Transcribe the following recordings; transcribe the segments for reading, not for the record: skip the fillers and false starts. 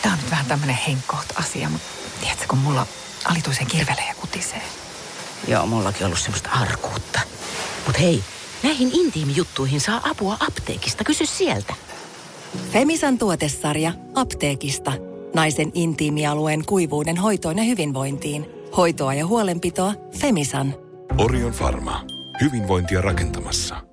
Tää on nyt vähän tämmönen henkkoht-asia, mutta tiedätkö, kun mulla alituisen kirvelee ja kutisee. Joo, mullakin ollut semmoista arkuutta. Mut hei, näihin intiimijuttuihin saa apua apteekista. Kysy sieltä. Femisan tuotesarja apteekista. Naisen intiimialueen kuivuuden hoitoon ja hyvinvointiin. Hoitoa ja huolenpitoa Femisan. Orion Pharma. Hyvinvointia rakentamassa.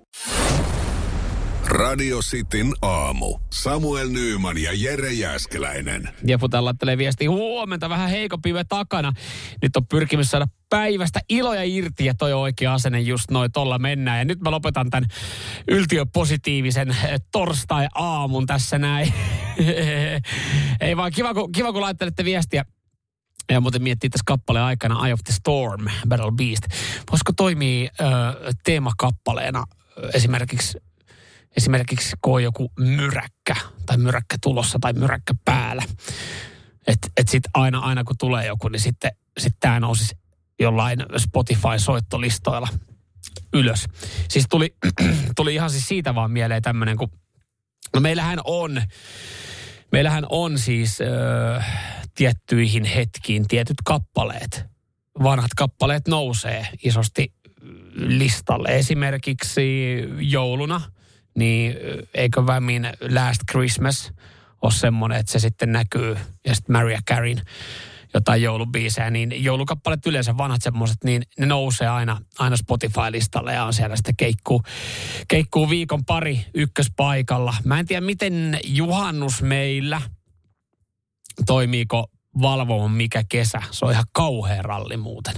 Radio Cityn aamu. Samuel Nyyman ja Jere Jääskeläinen. Jefutan laittelee viestiä, huomenta, vähän heikompi yö takana. Nyt on pyrkimys saada päivästä iloja irti ja toi on oikea asenne just noin, tolla mennään. Ja nyt mä lopetan tämän yltiöpositiivisen torstai-aamun tässä näin. Ei vaan kiva kun laittelette viestiä. Ja muuten miettii tässä kappaleen aikana Eye of the Storm, Battle Beast. Voisiko toimia teemakappaleena esimerkiksi kun on joku myräkkä tai myräkkä tulossa tai myräkkä päällä. Että sitten aina kun tulee joku, niin sitten tämä nousisi jollain Spotify-soittolistoilla ylös. Siis tuli ihan siis siitä vaan mieleen tämmöinen, kun no meillähän on siis tiettyihin hetkiin tietyt kappaleet. Vanhat kappaleet nousee isosti listalle. Esimerkiksi jouluna, niin eikö vähemmin Last Christmas ole semmoinen, että se sitten näkyy. Ja sitten Mariah Careyn jotain joulubiisejä, niin joulukappaleet yleensä vanhat semmoiset, niin ne nousee aina Spotify-listalle ja on siellä sitten keikkuu viikon pari ykköspaikalla. Mä en tiedä, miten juhannus meillä, toimiiko Mikä kesä. Se on ihan kauhea ralli muuten.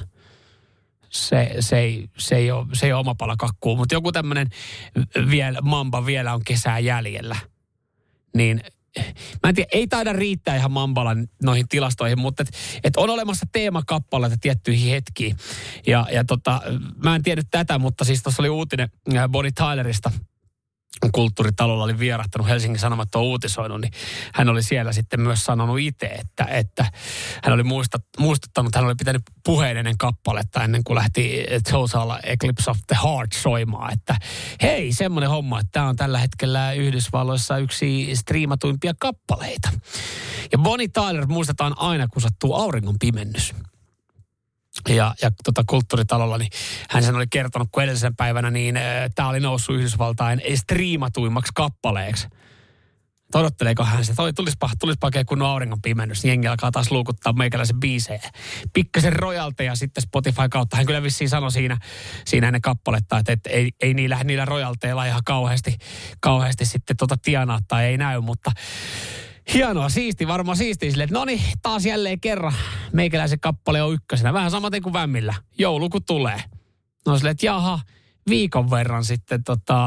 Se ei ole oma pala kakkuu, mutta joku tämmöinen Mamba vielä on kesää jäljellä. Niin mä en tiedä, ei taida riittää ihan Mamballa noihin tilastoihin, mutta et on olemassa teemakappaleita tiettyihin hetkiin. Ja mä en tiedä tätä, mutta siis tuossa oli uutinen Bonnie Tylerista. Kulttuuritalolla oli vierahtanut, Helsingin Sanomat on uutisoinut, niin hän oli siellä sitten myös sanonut itse, että hän oli muistuttanut, hän oli pitänyt puheen ennen kappaletta, ennen kuin lähti Total Eclipse of the Heart soimaan, että hei, semmoinen homma, että tämä on tällä hetkellä Yhdysvalloissa yksi striimatuimpia kappaleita. Ja Bonnie Tyler muistetaan aina, kun sattuu auringon pimennys. Ja Kulttuuritalolla, niin hän sen oli kertonut, kun edellisenä päivänä, niin tämä oli noussut Yhdysvaltain striimatuimmaksi kappaleeksi. Odotteleeko hän se, tulispa oikein kunnon auringon pimennys, niin jengi alkaa taas luukuttaa meikäläisen biisejä. Pikkasen rojalteja sitten Spotify kautta. Hän kyllä vissiin sanoi siinä ennen kappaletta, että ei niillä rojalteilla ihan kauheasti sitten tienaa tai ei näy, mutta hienoa, varmaan siistiä silleen, että no niin, taas jälleen kerran meikäläisen kappale on ykkösenä. Vähän samaten kuin Vämmillä. Joulu kun tulee. No silleen, että jaha, viikon verran sitten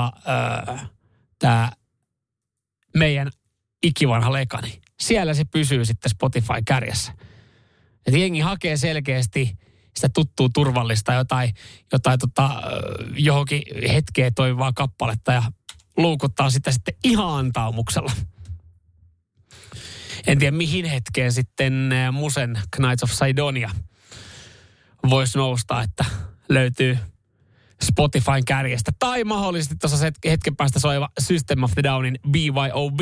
tämä meidän ikivanha lekani. Siellä se pysyy sitten Spotify-kärjessä. Että jengi hakee selkeästi sitä tuttua turvallista jotain johonkin hetkeen toivaa kappaletta ja luukuttaa sitä sitten ihan antaumuksella. En tiedä mihin hetkeen sitten Musen Knights of Sidonia voisi nousta, että löytyy Spotifyn kärjestä. Tai mahdollisesti tuossa hetken päästä soiva System of the Downin BYOB.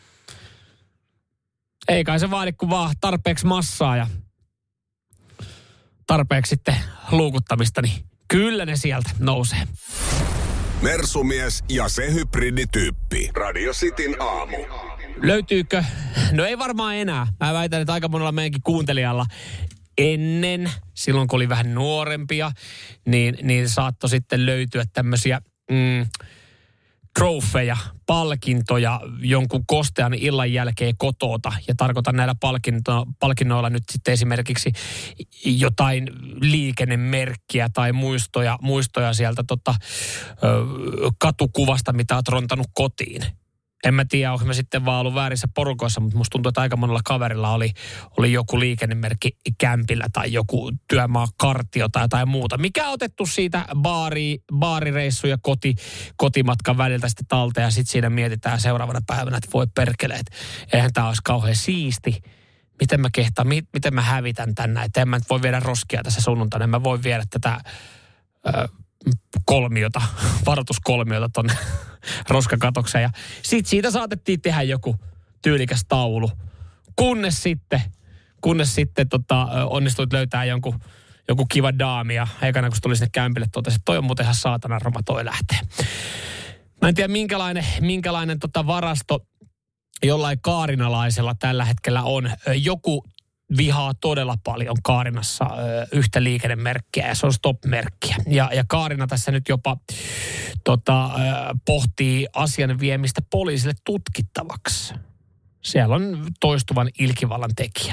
Ei kai se vaadi kuin vaan tarpeeksi massaa ja tarpeeksi sitten luukuttamista, niin kyllä ne sieltä nousee. Mersumies ja se hybridityyppi. Radio Cityn aamu. Löytyykö? No ei varmaan enää. Mä väitän, että aika monella meidänkin kuuntelijalla ennen, silloin kun oli vähän nuorempia, niin saattoi sitten löytyä tämmöisiä trofeja, palkintoja jonkun kostean illan jälkeen kotota. Ja tarkoitan näillä palkinnoilla nyt sitten esimerkiksi jotain liikennemerkkiä tai muistoja sieltä katukuvasta, mitä olet rontanut kotiin. En mä tiedä, onko mä sitten vaan ollut väärissä porukoissa, mutta musta tuntuu, että aika monella kaverilla oli joku liikennemerkki kämpillä tai joku työmaakartio tai jotain muuta. Mikä on otettu siitä baarireissu ja kotimatkan väliltä sitten talteen ja sitten siinä mietitään seuraavana päivänä, että voi perkeleet. Eihän tää olisi kauhean siisti. Miten mä kehtaan, miten mä hävitän tänne, että en mä voi viedä roskia tässä sunnuntaina. En mä voi viedä tätä varoituskolmiota tonne roskakatokseen. Ja sitten siitä saatettiin tehdä joku tyylikäs taulu Kunnes sitten onnistuit löytää joku kiva daami ja ekana kun tuli sinne kämpille totesi, että toi on muuten ihan saatanan roma, toi lähtee. Mä en tiedä minkälainen varasto jollain kaarinalaisella tällä hetkellä on. Joku vihaa todella paljon Kaarinassa yhtä liikennemerkkiä ja se on stop-merkkiä. Ja Kaarina tässä nyt jopa pohtii asian viemistä poliisille tutkittavaksi. Siellä on toistuvan ilkivallan tekijä.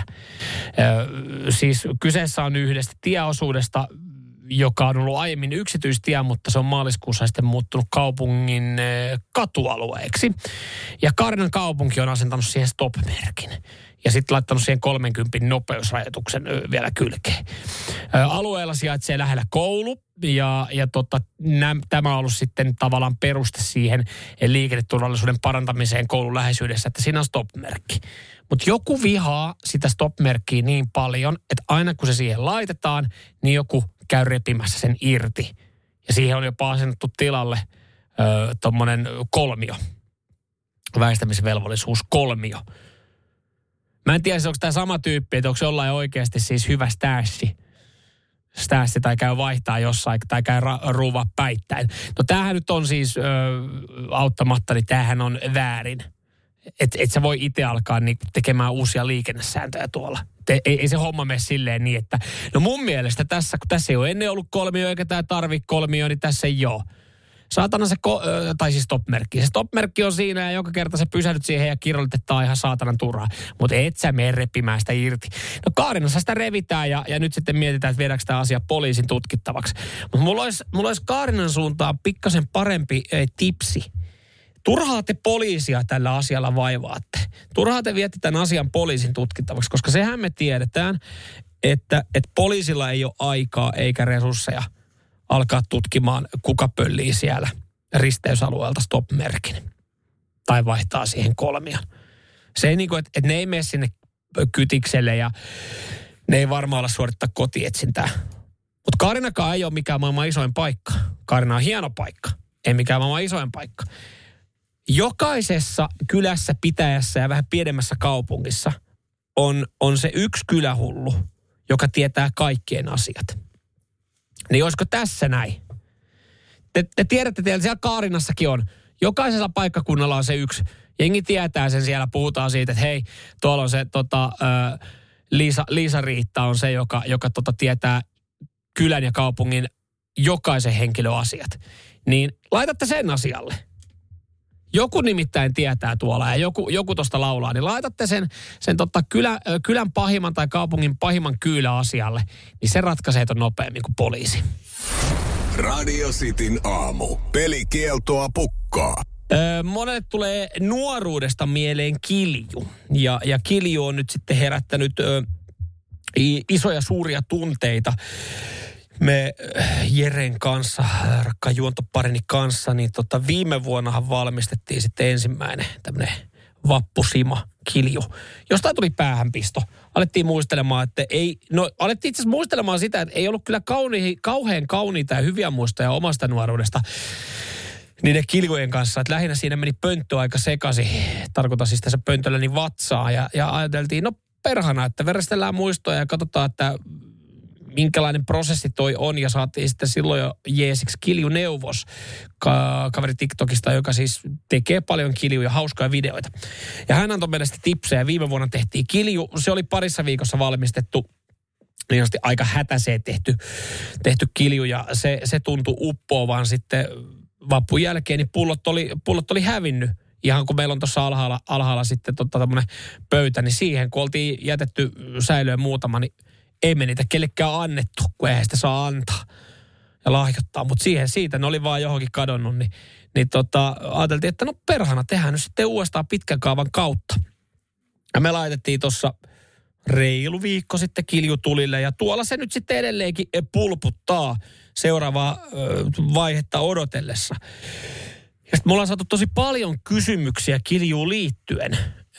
Siis kyseessä on yhdestä tieosuudesta, joka on ollut aiemmin yksityistie, mutta se on maaliskuussa sitten muuttunut kaupungin katualueeksi. Ja Kaarinan kaupunki on asentanut siihen stop-merkin. Ja sitten laittanut siihen 30 nopeusrajoituksen vielä kylkeen. Alueella sijaitsee lähellä koulu ja tämä on ollut sitten tavallaan peruste siihen liikenneturvallisuuden parantamiseen koulun läheisyydessä, että siinä on stop-merkki. Mutta joku vihaa sitä stop-merkkiä niin paljon, että aina kun se siihen laitetaan, niin joku käy repimässä sen irti. Ja siihen on jopa asennettu tilalle tommonen kolmio. Väistämisvelvollisuus kolmio. Mä en tiedä, onko tämä sama tyyppi, että onko jollain oikeasti siis hyvä stäässi tai käy vaihtaa jossain tai käy ruuvaa päittäin. No tämähän nyt on siis auttamatta, niin tämähän on väärin. Et sä voi itse alkaa tekemään uusia liikennesääntöjä tuolla. Ei se homma mene silleen niin, että no mun mielestä tässä, kun tässä ei ole ennen ollut kolmio eikä tämä tarvitse kolmio, niin tässä ei ole. Saatana se, tai siis stop-merkki. Se stop-merkki on siinä ja joka kerta se pysähdyt siihen ja kirjoitetaan ihan saatanan turhaa. Mutta et sä mene repimään sitä irti. No Kaarinassa sitä revitään ja nyt sitten mietitään, että viedäänkö tämä asia poliisin tutkittavaksi. Mutta mulla olisi Kaarinan suuntaan pikkasen parempi tipsi. Turhaa te poliisia tällä asialla vaivaatte. Turhaa te viette tämän asian poliisin tutkittavaksi, koska sehän me tiedetään, että poliisilla ei ole aikaa eikä resursseja alkaa tutkimaan, kuka pöllii siellä risteysalueelta stop-merkin. Tai vaihtaa siihen kolmion. Se ei että ne ei mene sinne kytikselle ja ne ei varmaan olla suorittaa kotietsintää. Mutta Kaarinakaan ei ole mikään maailman isoin paikka. Kaarina on hieno paikka. Ei mikään maailman isoin paikka. Jokaisessa kylässä, pitäjässä ja vähän pienemmässä kaupungissa on se yksi kylähullu, joka tietää kaikkien asiat. Niin olisiko tässä näin? Te tiedätte, että siellä Kaarinassakin on. Jokaisella paikkakunnalla on se yksi. Jengi tietää sen siellä, puhutaan siitä, että hei, tuolla on se Liisa Riitta on se, joka tietää kylän ja kaupungin jokaisen henkilön asiat. Niin laitatte sen asialle. Joku nimittäin tietää tuolla ja joku tosta laulaa, niin laitatte sen kylän pahimman tai kaupungin pahimman kyylä asialle, niin se ratkaisee ton nopeammin kuin poliisi. Radio Cityn aamu. Pelikieltoa pukkaa. Monelle tulee nuoruudesta mieleen kilju. Ja kilju on nyt sitten herättänyt isoja suuria tunteita. Me Jeren kanssa, rakkaan juontoparini kanssa, niin viime vuonnahan valmistettiin sitten ensimmäinen tämmöinen vappusima-kilju. Jostain tuli päähänpisto. Alettiin muistelemaan, että alettiin itse asiassa muistelemaan sitä, että ei ollut kyllä kauhean kauniita ja hyviä muistoja omasta nuoruudesta niiden kiljujen kanssa. Että lähinnä siinä meni pönttö aika sekaisin. Tarkoitan siis tässä pöntöllä niin vatsaa ja ajateltiin, no perhana, että veristellään muistoja ja katsotaan, että minkälainen prosessi toi on, ja saatiin sitten silloin jo jeesiksi kiljuneuvos kaveri TikTokista, joka siis tekee paljon kiljuja, hauskaa videoita. Ja hän antoi meille sitten tipsejä. Viime vuonna tehtiin kilju. Se oli parissa viikossa valmistettu, niin aika hätäiseen tehty kilju, ja se tuntui uppoavan sitten vappun jälkeen, niin pullot oli hävinnyt. Ihan kun meillä on tuossa alhaalla sitten tämmöinen pöytä, niin siihen kun oltiin jätetty säilöön muutama, niin ei me niitä kellekään annettu, kun eihän sitä saa antaa ja lahjoittaa. Mutta siitä ne oli vaan johonkin kadonnut, niin ajateltiin, että no perhana, tehdään nyt sitten uudestaan pitkän kaavan kautta. Ja me laitettiin tuossa reilu viikko sitten kiljutulille, ja tuolla se nyt sitten edelleenkin pulputtaa seuraavaa vaihetta odotellessa. Ja sitten mulla on saatu tosi paljon kysymyksiä kiljuun liittyen.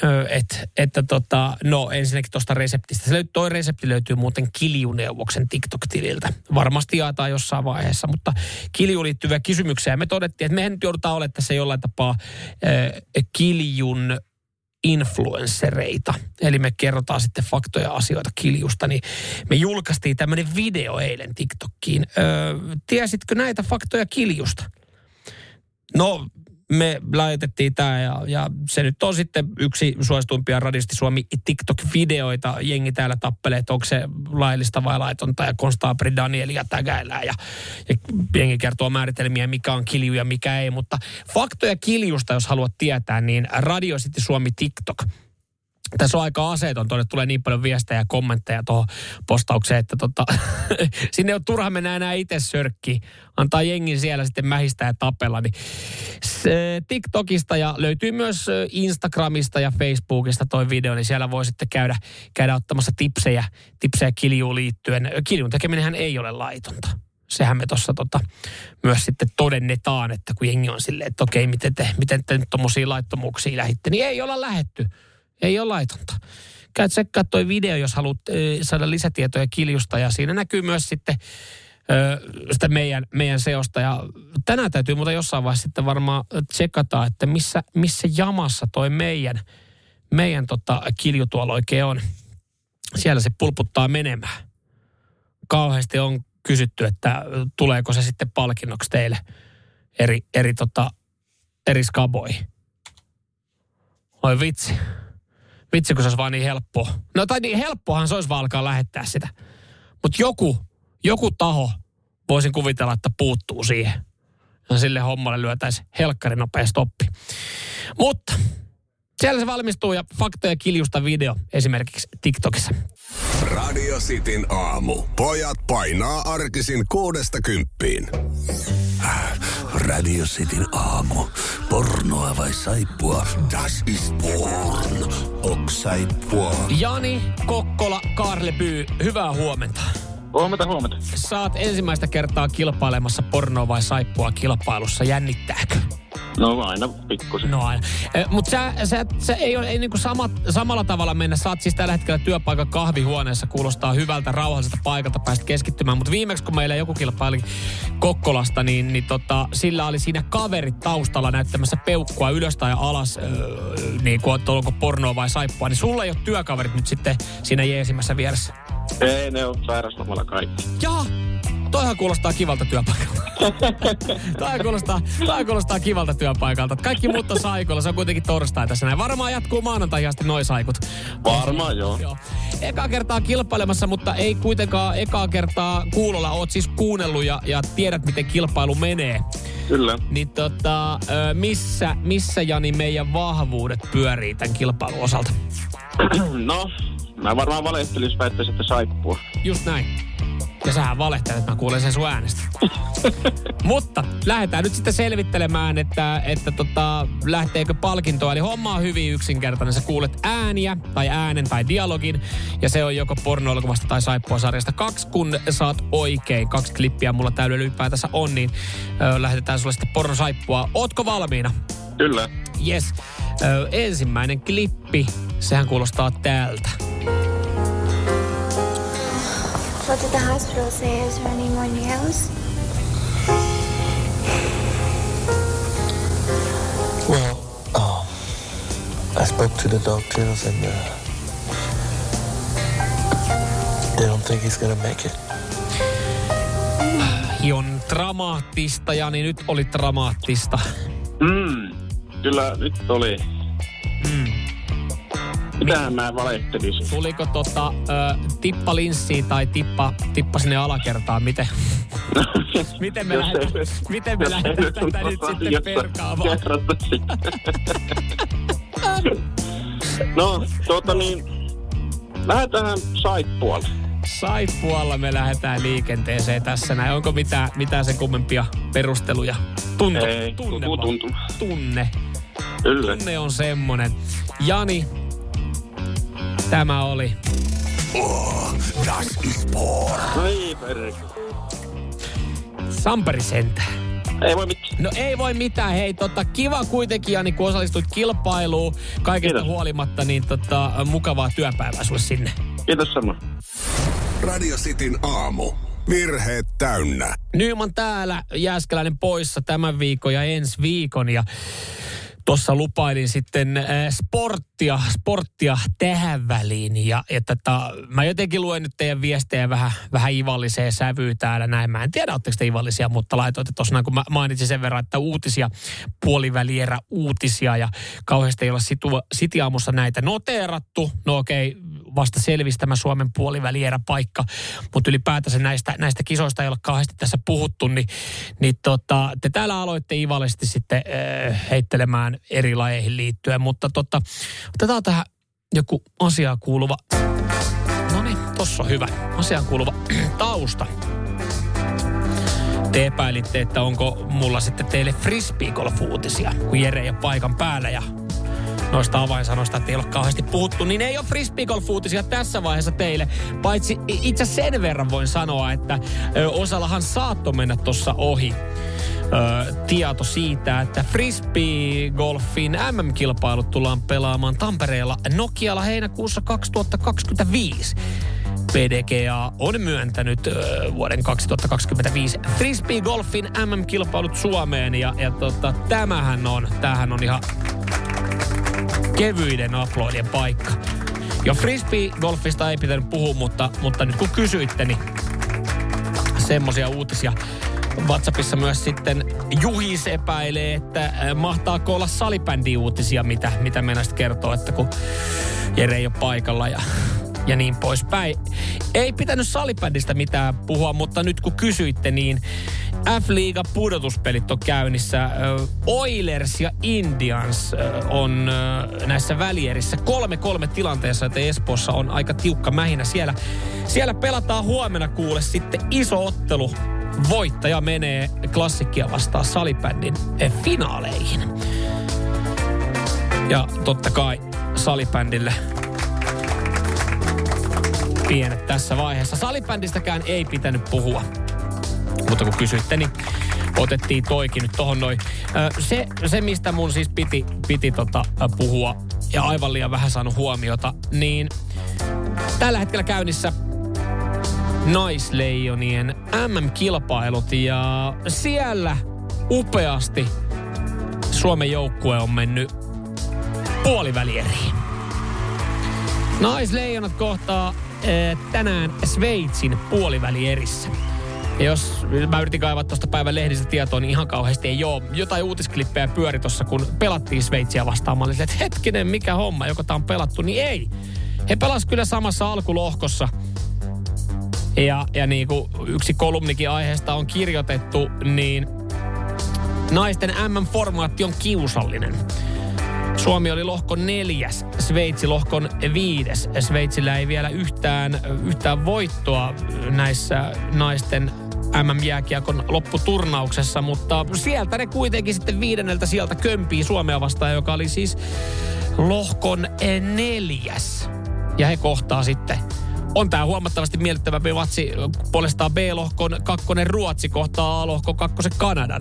No ensinnäkin tuosta reseptistä. Toi resepti löytyy muuten Kiljuneuvoksen TikTok-tililtä. Varmasti jaetaan jossain vaiheessa, mutta kiljuun liittyviä kysymyksiä. Me todettiin, että mehän nyt joudutaan olemaan tässä jollain tapaa kiljun influenssereita. Eli me kerrotaan sitten faktoja asioita Kiljusta. Niin me julkaistiin tämmöinen video eilen TikTokkiin. Tiesitkö näitä faktoja Kiljusta? No, me laitettiin tämä ja se nyt on sitten yksi suosituimpia Radisti Suomi TikTok-videoita. Jengi täällä tappelee, että onko se laillista vai laitonta ja konstaapeli Danielia tägäillään ja jengi kertoo määritelmiä, mikä on kilju ja mikä ei. Mutta faktoja Kiljusta, jos haluat tietää, niin Radio City Suomi TikTok. Tässä on aika aseeton, tuonne tulee niin paljon viestejä ja kommentteja tuohon postaukseen, että sinne on turha mennä enää itse sörkkiin. Antaa jengin siellä sitten mähistää ja tapella. Niin TikTokista ja löytyy myös Instagramista ja Facebookista toi video, niin siellä voi sitten käydä ottamassa tipsejä kiljuun liittyen. Kiljun tekeminenhän ei ole laitonta. Sehän me tuossa myös sitten todennetaan, että kun jengi on silleen, että okei, miten te nyt tommosia laittomuuksia lähditte, niin ei olla lähetty. Ei ole laitonta. Käy tsekkaa toi video, jos haluat saada lisätietoja Kiljusta. Ja siinä näkyy myös sitten sitä meidän seosta. Ja tänään täytyy muuten jossain vaiheessa sitten varmaan tsekata, että missä jamassa toi meidän Kilju tuolla oikein on. Siellä se pulputtaa menemään. Kauheasti on kysytty, että tuleeko se sitten palkinnoksi teille eri skaboihin. Oi vitsi. Vitsi, kun se olisi vaan niin helppoa. No tai niin helppohan se olisi vaan alkaa lähettää sitä. Mutta joku taho voisin kuvitella, että puuttuu siihen. Ja sille hommalle lyötäisiin helkkari nopea stoppi. Mutta siellä se valmistuu ja faktoja Kiljusta video esimerkiksi TikTokissa. Radio Cityn aamu. Pojat painaa arkisin 6–10. Radio Cityn aamu. Pornoa vai saippua? Das ist porn. Ok saippua. Jani Kokkola, Kaarlepyy, hyvää huomenta. Huomenta. Saat ensimmäistä kertaa kilpailemassa pornoa vai saippua kilpailussa. Jännittääkö? No aina pikkusen. No aina. Mutta sä ei niinku samalla tavalla mennä. Sä oot siis tällä hetkellä työpaikan kahvihuoneessa. Kuulostaa hyvältä, rauhalliselta paikalta päästä keskittymään. Mutta viimeksi kun meillä joku kilpaili Kokkolasta, niin sillä oli siinä kaverit taustalla näyttämässä peukkua ylös tai alas, niin kuin onko pornoa vai saippua. Niin sulla ei ole työkaverit nyt sitten siinä jeesimässä vieressä. Ei, ne on sairastamalla kaikki. Jaa, toihan kuulostaa kivalta työpaikalta. Toi kuulostaa kivalta työpaikalta. Kaikki muut on saikolla, se on kuitenkin torstai tässä näin. Varmaan jatkuu maanantai asti noi saikut. Varmaan joo. Ekaa kertaa kilpailemassa, mutta ei kuitenkaan ekaa kertaa kuulolla. Oot siis kuunnellut ja tiedät, miten kilpailu menee. Kyllä. Niin missä Jani meidän vahvuudet pyörii tämän kilpailun osalta? No, mä varmaan valehtelisin väittäisin, että saippua. Just näin. Ja sähän valehtelet, että mä kuulen sen sun äänestä. Mutta lähdetään nyt sitten selvittelemään, että lähteekö palkintoa. Eli homma on hyvin yksinkertainen. Sä kuulet ääniä tai äänen tai dialogin. Ja se on joko porno-elokuvasta tai saippua-sarjasta. 2, kun saat oikein. 2 klippiä mulla täydellä ylipäätänsä on, niin lähetetään sulle sitten porno-saippua. Ootko valmiina? Kyllä. Yes. Ensimmäinen klippi, sehän kuulostaa tältä. What did the hospital say? Is there any more nails? Well, I spoke to the doctors and they don't think he's gonna make it. On dramaattista, Jani, nyt oli dramaattista. Kyllä, nyt oli. Mitähän mä valehtelisin? Tuliko tippa linssiin tai tippa sinne alakertaan? Miten me lähdetään tätä nyt sitten perkaamaan? No, lähdetään saippualle. Saippualla me lähdetään liikenteeseen tässä näin. Onko mitään sen kummempia perusteluja? Tunne. Kyllä. Tunne on semmonen. Jani, tämä oli. Das ist porn. Ei perkele. Samperi sentään. Ei voi mitään. No ei voi mitään. Hei, kiva kuitenkin, Jani, kun osallistuit kilpailuun. Kaikesta huolimatta, niin mukavaa työpäivää sulle sinne. Kiitos sama. Radio Cityn aamu. Virheet täynnä. Nyman täällä, Jääskeläinen poissa tämän viikon ja ensi viikon. Ja tuossa lupailin sitten sporttia tähän väliin. Ja mä jotenkin luen nyt teidän viestejä vähän ivalliseen sävyyn täällä näin. Mä en tiedä, ootteko te ivallisia, mutta laitoitte tuossa, kun mä mainitsin sen verran, että uutisia, puolivälierä uutisia ja kauheasti ei olla City-aamussa näitä noteerattu. No okei, vasta selvisi tämä Suomen puolivälierä paikka, mutta ylipäätänsä näistä kisoista ei ole kauheasti tässä puhuttu, niin te täällä aloitte ivallisesti sitten heittelemään eri lajeihin liittyen, mutta otetaan tähän joku asiaan kuuluva, no niin, tossa on hyvä, asiaan kuuluva tausta. Te epäilitte, että onko mulla sitten teille frisbeegolf-uutisia, kun Jere ei ole paikan päällä ja noista avainsanoista, että ei ole kauheasti puhuttu, niin ei ole frisbeegolf-uutisia tässä vaiheessa teille. Paitsi itse sen verran voin sanoa, että osallahan saattoi mennä tuossa ohi tieto siitä, että frisbeegolfin MM-kilpailut tullaan pelaamaan Tampereella Nokialla heinäkuussa 2025. PDGA on myöntänyt vuoden 2025 frisbeegolfin MM-kilpailut Suomeen ja tämähän on ihan kevyiden aplodien paikka. Jo frisbeegolfista ei pitänyt puhua, mutta nyt kun kysyitte, niin semmoisia uutisia. WhatsAppissa myös sitten Juhis epäilee, että mahtaako olla salibändi-uutisia, mitä meinaisit kertoo, että kun Jere ei ole paikalla ja niin poispäin. Ei pitänyt salibändistä mitään puhua, mutta nyt kun kysyitte, niin F-liiga pudotuspelit on käynnissä. Oilers ja Indians on näissä välierissä 3-3 tilanteessa, että Espoossa on aika tiukka mähinä. Siellä pelataan huomenna kuule sitten iso ottelu. Voittaja menee klassikkia vastaan salibändin finaaleihin. Ja totta kai salibändille pienet tässä vaiheessa. Salibändistäkään ei pitänyt puhua. Mutta kun kysytte, niin otettiin toikin nyt tohon noin. Se mistä mun siis piti puhua ja aivan liian vähän saanut huomiota, niin tällä hetkellä käynnissä naisleijonien MM-kilpailut ja siellä upeasti Suomen joukkue on mennyt puolivälieriin. Naisleijonat kohtaa tänään Sveitsin puolivälierissä. Ja jos mä yritin kaivaa tuosta päivän lehdistä tietoa, niin ihan kauheasti ei ole. Jotain uutisklippejä pyöri tuossa, kun pelattiin Sveitsiä vastaan. Mä olin, että hetkinen, mikä homma, joko tää on pelattu, niin ei. He pelasivat kyllä samassa alkulohkossa. Ja niin kuin yksi kolumnikin aiheesta on kirjoitettu, niin naisten MM-formaatti on kiusallinen. Suomi oli lohkon 4, Sveitsi lohkon 5. Sveitsillä ei vielä yhtään voittoa näissä naisten MM-jääkiekon lopputurnauksessa, mutta sieltä ne kuitenkin sitten 5. sieltä kömpii Suomea vastaan, joka oli siis lohkon 4. Ja he kohtaa sitten. On tää huomattavasti miellyttävämpi matsi, puolestaan B-lohkon 2 Ruotsi kohtaa A-lohkon 2 Kanadan.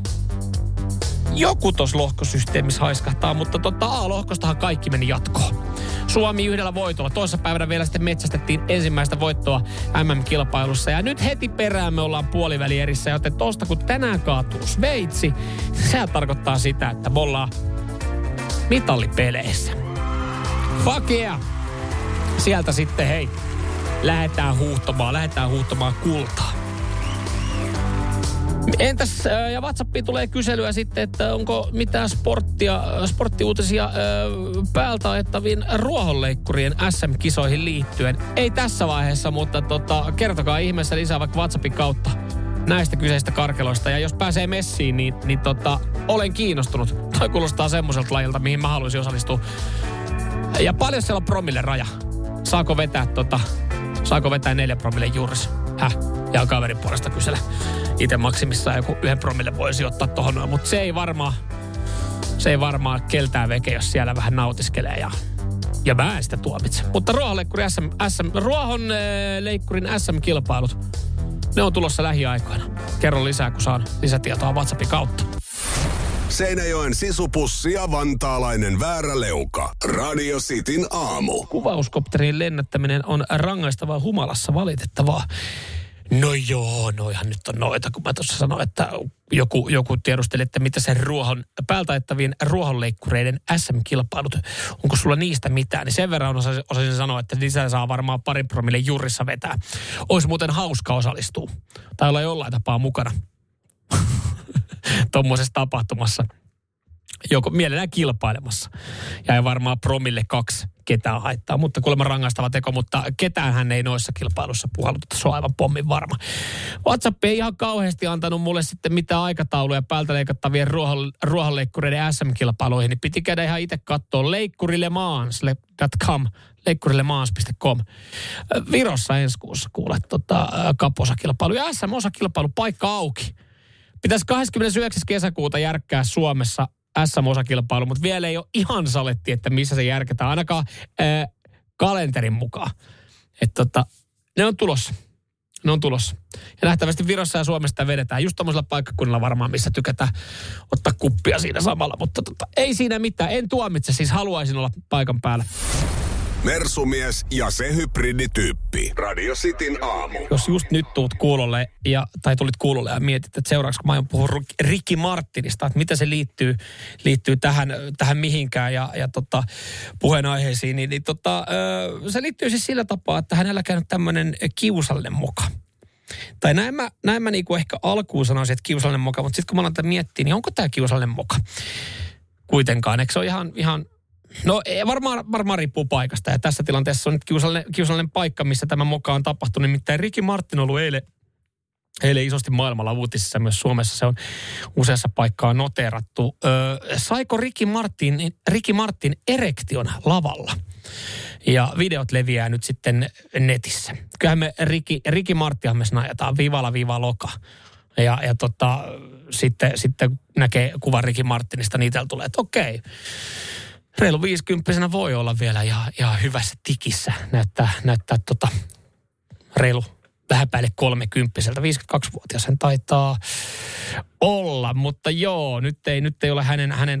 Joku tossa lohkosysteemissä haiskahtaa, mutta A-lohkostahan kaikki meni jatkoon. Suomi 1 voitolla. Toissa päivänä vielä sitten metsästettiin ensimmäistä voittoa MM-kilpailussa. Ja nyt heti perään me ollaan puolivälierissä, joten tosta kun tänään kaatuu Sveitsi, sehän tarkoittaa sitä, että me ollaan mitallipeleissä. Fuck yeah! Sieltä sitten hei, lähdetään huuhtomaan kultaa. Entäs, ja WhatsAppiin tulee kyselyä sitten, että onko mitään sporttiuutisia päältä ajettaviin ruohonleikkurien SM-kisoihin liittyen. Ei tässä vaiheessa, mutta kertokaa ihmeessä lisää vaikka WhatsAppin kautta näistä kyseistä karkeloista. Ja jos pääsee messiin, niin olen kiinnostunut. Toi kuulostaa semmoiselta lajilta, mihin mä haluaisin osallistua. Ja paljon siellä on promille raja. Saako vetää 4 promille juurissa? Ja kaverin puolesta kysellä. Itse maksimissaan joku 1 promille voisi ottaa tohon, mutta se ei varmaan keltää veke, jos siellä vähän nautiskelee ja mä en sitä tuomitse. Mutta ruohonleikkurin SM-kilpailut, ne on tulossa lähiaikoina. Kerro lisää, kun saan lisätietoa WhatsAppin kautta. Seinäjoen sisupussi ja vantaalainen vääräleuka. Radio Cityn aamu. Kuvauskopterin lennättäminen on rangaistavaa humalassa, valitettavaa. No joo, noihan nyt on noita, kun mä tuossa sanoin, että joku tiedusteli, että mitä se päältaittavien ruohonleikkureiden SM-kilpailut, onko sulla niistä mitään? Niin sen verran osasin sanoa, että lisää saa varmaan 2 promille jurissa vetää. Olisi muuten hauska osallistua. Tai olla jollain tapaa mukana tuommoisessa tapahtumassa. Joko mielellään kilpailemassa. Ja ei varmaan promille 2 ketään haittaa, mutta kuulemma rangaistava teko, mutta ketään hän ei noissa kilpailussa puhalluteta. Se on aivan pommin varma. WhatsApp ei ihan kauheasti antanut mulle sitten mitään aikatauluja päältä leikattavien ruohonleikkureiden SM-kilpailuihin, niin piti käydä ihan itse katsoa leikkurilemaans.com. Virossa ensi kuussa kuulet kaposakilpailu ja SM-osakilpailu paikka auki. Pitäisi 29. kesäkuuta järkkää Suomessa SM-osakilpailu, mutta vielä ei ole ihan saletti, että missä se järketään, ainakaan kalenterin mukaan. Että ne on tulossa. Ja nähtävästi Virossa ja Suomesta vedetään just tommosella paikkakunnalla varmaan, missä tykätään ottaa kuppia siinä samalla. Mutta ei siinä mitään, en tuomitse, siis haluaisin olla paikan päällä. Mersumies ja se hybridityyppi. Radio Cityn aamu. Jos just nyt tuut kuulolle tai tulit kuulolle ja mietit, että seuraavaksi mä aion puhua Ricky Martinista, että mitä se liittyy tähän mihinkään ja puheenaiheisiin, niin se liittyy siis sillä tapaa, että hänellä käynyt tämmöinen kiusallinen moka. Tai näin mä niinku ehkä alkuun sanoisin, että kiusallinen moka, mutta sitten kun mä aloin miettiä, niin onko tämä kiusallinen moka? Kuitenkaan, eikö se ole ihan no varmaan riippuu paikasta. Ja tässä tilanteessa on nyt kiusallinen paikka, missä tämä moka on tapahtunut. Nimittäin Ricky Martin on ollut eilen isosti maailmalla uutisissa, myös Suomessa se on useassa paikkaa noteerattu. Saiko Ricky Martin erektion lavalla? Ja videot leviää nyt sitten netissä. Kyllähän me Ricky Martiahan me snajataan viivalla loka. Ja sitten näkee kuvan Ricky Martinista, niin itsellä tulee, että okei. Reilu 50-vuotiaana voi olla vielä ihan hyvässä tikissä. Näyttää reilu vähän päälle 30-vuotiaalta. 52-vuotias hän taitaa olla, mutta joo, nyt ei ole hänen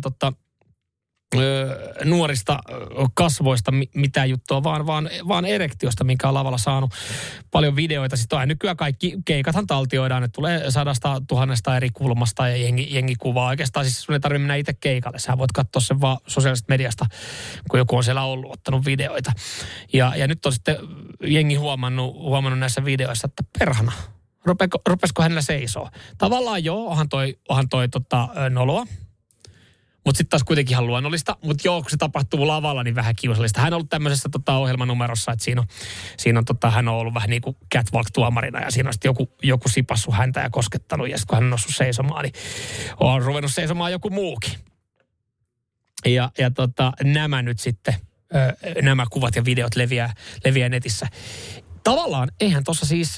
nuorista kasvoista mitään juttua, vaan erektiosta, minkä on lavalla saanut paljon videoita. Siis nykyään kaikki keikathan taltioidaan, että tulee 100 000 eri kulmasta ja jengi kuvaa. Oikeastaan siis sun ei tarvitse mennä itse keikalle. Sä voit katsoa sen vaan sosiaalisesta mediasta, kun joku on siellä ollut, ottanut videoita. Ja nyt on sitten jengi huomannut näissä videoissa, että perhana, rupesiko hänellä seisoo? Tavallaan joo, onhan toi noloa. Mutta sitten taas kuitenkin ihan luonnollista. Mutta joo, kun se tapahtuu lavalla, niin vähän kiusallista. Hän on ollut tämmöisessä ohjelmanumerossa, että siinä on hän on ollut vähän niin kuin catwalk-tuomarina. Ja siinä on sitten joku sipassu häntä ja koskettanut. Ja sitten kun hän on noussut seisomaan, niin on ruvennut seisomaan joku muukin. Ja nämä nyt sitten, nämä kuvat ja videot leviää netissä. Tavallaan eihän tuossa siis...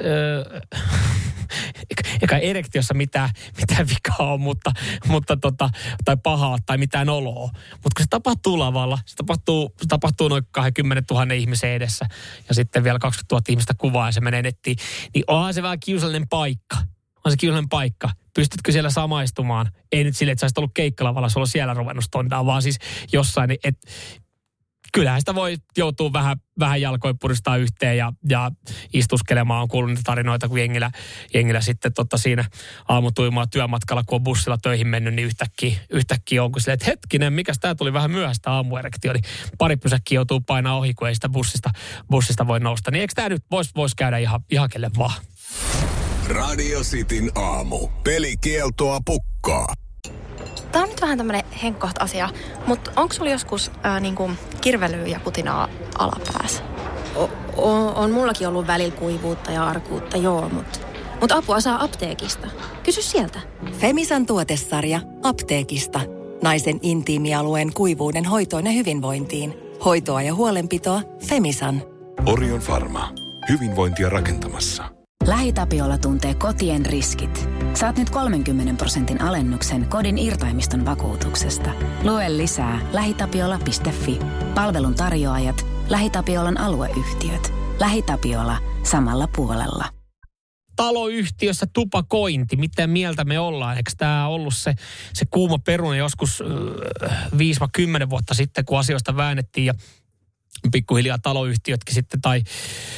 eikä erektiossa mitään vikaa on, mutta tai pahaa tai mitään oloa. Mutta kun se tapahtuu lavalla, se tapahtuu noin 20 000 ihmisen edessä ja sitten vielä 20 000 ihmistä kuvaa ja se menee nettiin, niin onhan se vähän kiusallinen paikka. On se kiusallinen paikka. Pystytkö siellä samaistumaan? Ei nyt sille, että sä olisit ollut keikkalavalla, sulla on siellä ruvennut stondaa, vaan siis jossain, että kyllähän sitä voi joutua vähän jalkoin puristaa yhteen ja istuskelemaan. On kuullut niitä tarinoita, kun jengillä sitten siinä aamutuimaa työmatkalla, kun on bussilla töihin mennyt, niin yhtäkkiä on silleen, että hetkinen, mikäs tää tuli vähän myöhäistä aamuerektio, niin pari pysäkkiä joutuu painaa ohi, kun ei sitä bussista voi nousta. Niin eikö tää nyt vois käydä ihan kelle vaan? Radio Cityn aamu. Pelikieltoa pukkaa. Tämä on nyt vähän tämmöinen henkkoht asia, mutta onko sulla joskus niinku kirvelyä ja putinaa alapäässä? On mullakin ollut välillä kuivuutta ja arkuutta, joo, mutta apua saa apteekista. Kysy sieltä. Femisan tuotesarja apteekista. Naisen intiimialueen kuivuuden hoitoon ja hyvinvointiin. Hoitoa ja huolenpitoa Femisan. Orion Pharma. Hyvinvointia rakentamassa. LähiTapiola tuntee kotien riskit. Saat nyt 30% alennuksen kodin irtaimiston vakuutuksesta. Lue lisää lähitapiola.fi. Palvelun tarjoajat, LähiTapiolan alueyhtiöt. LähiTapiola samalla puolella. Taloyhtiössä tupakointi, mitä mieltä me ollaan? Eikö tämä ollut se kuuma peruna joskus 5-10 vuotta sitten, kun asioista väännettiin ja pikkuhiljaa taloyhtiötkin sitten tai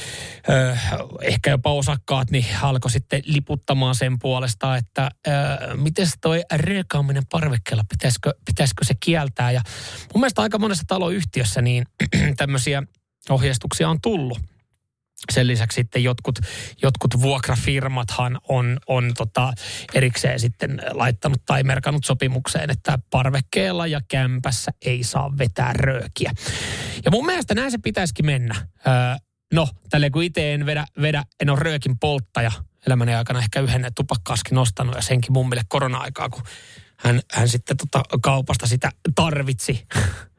ehkä jopa osakkaat niin alkoi sitten liputtamaan sen puolesta, että miten toi röökaaminen parvekkeella, pitäisikö se kieltää. Ja mun mielestä aika monessa taloyhtiössä niin tämmöisiä ohjeistuksia on tullut. Sen lisäksi sitten jotkut vuokrafirmathan on erikseen sitten laittanut tai merkannut sopimukseen, että parvekkeella ja kämpässä ei saa vetää röökiä. Ja mun mielestä näin se pitäisikin mennä. Tälleen kun itse en ole röökin polttaja. Elämäni aikana ehkä yhden tupakkaaskin nostanut ja senkin mummille korona-aikaa, kun hän sitten kaupasta sitä tarvitsi.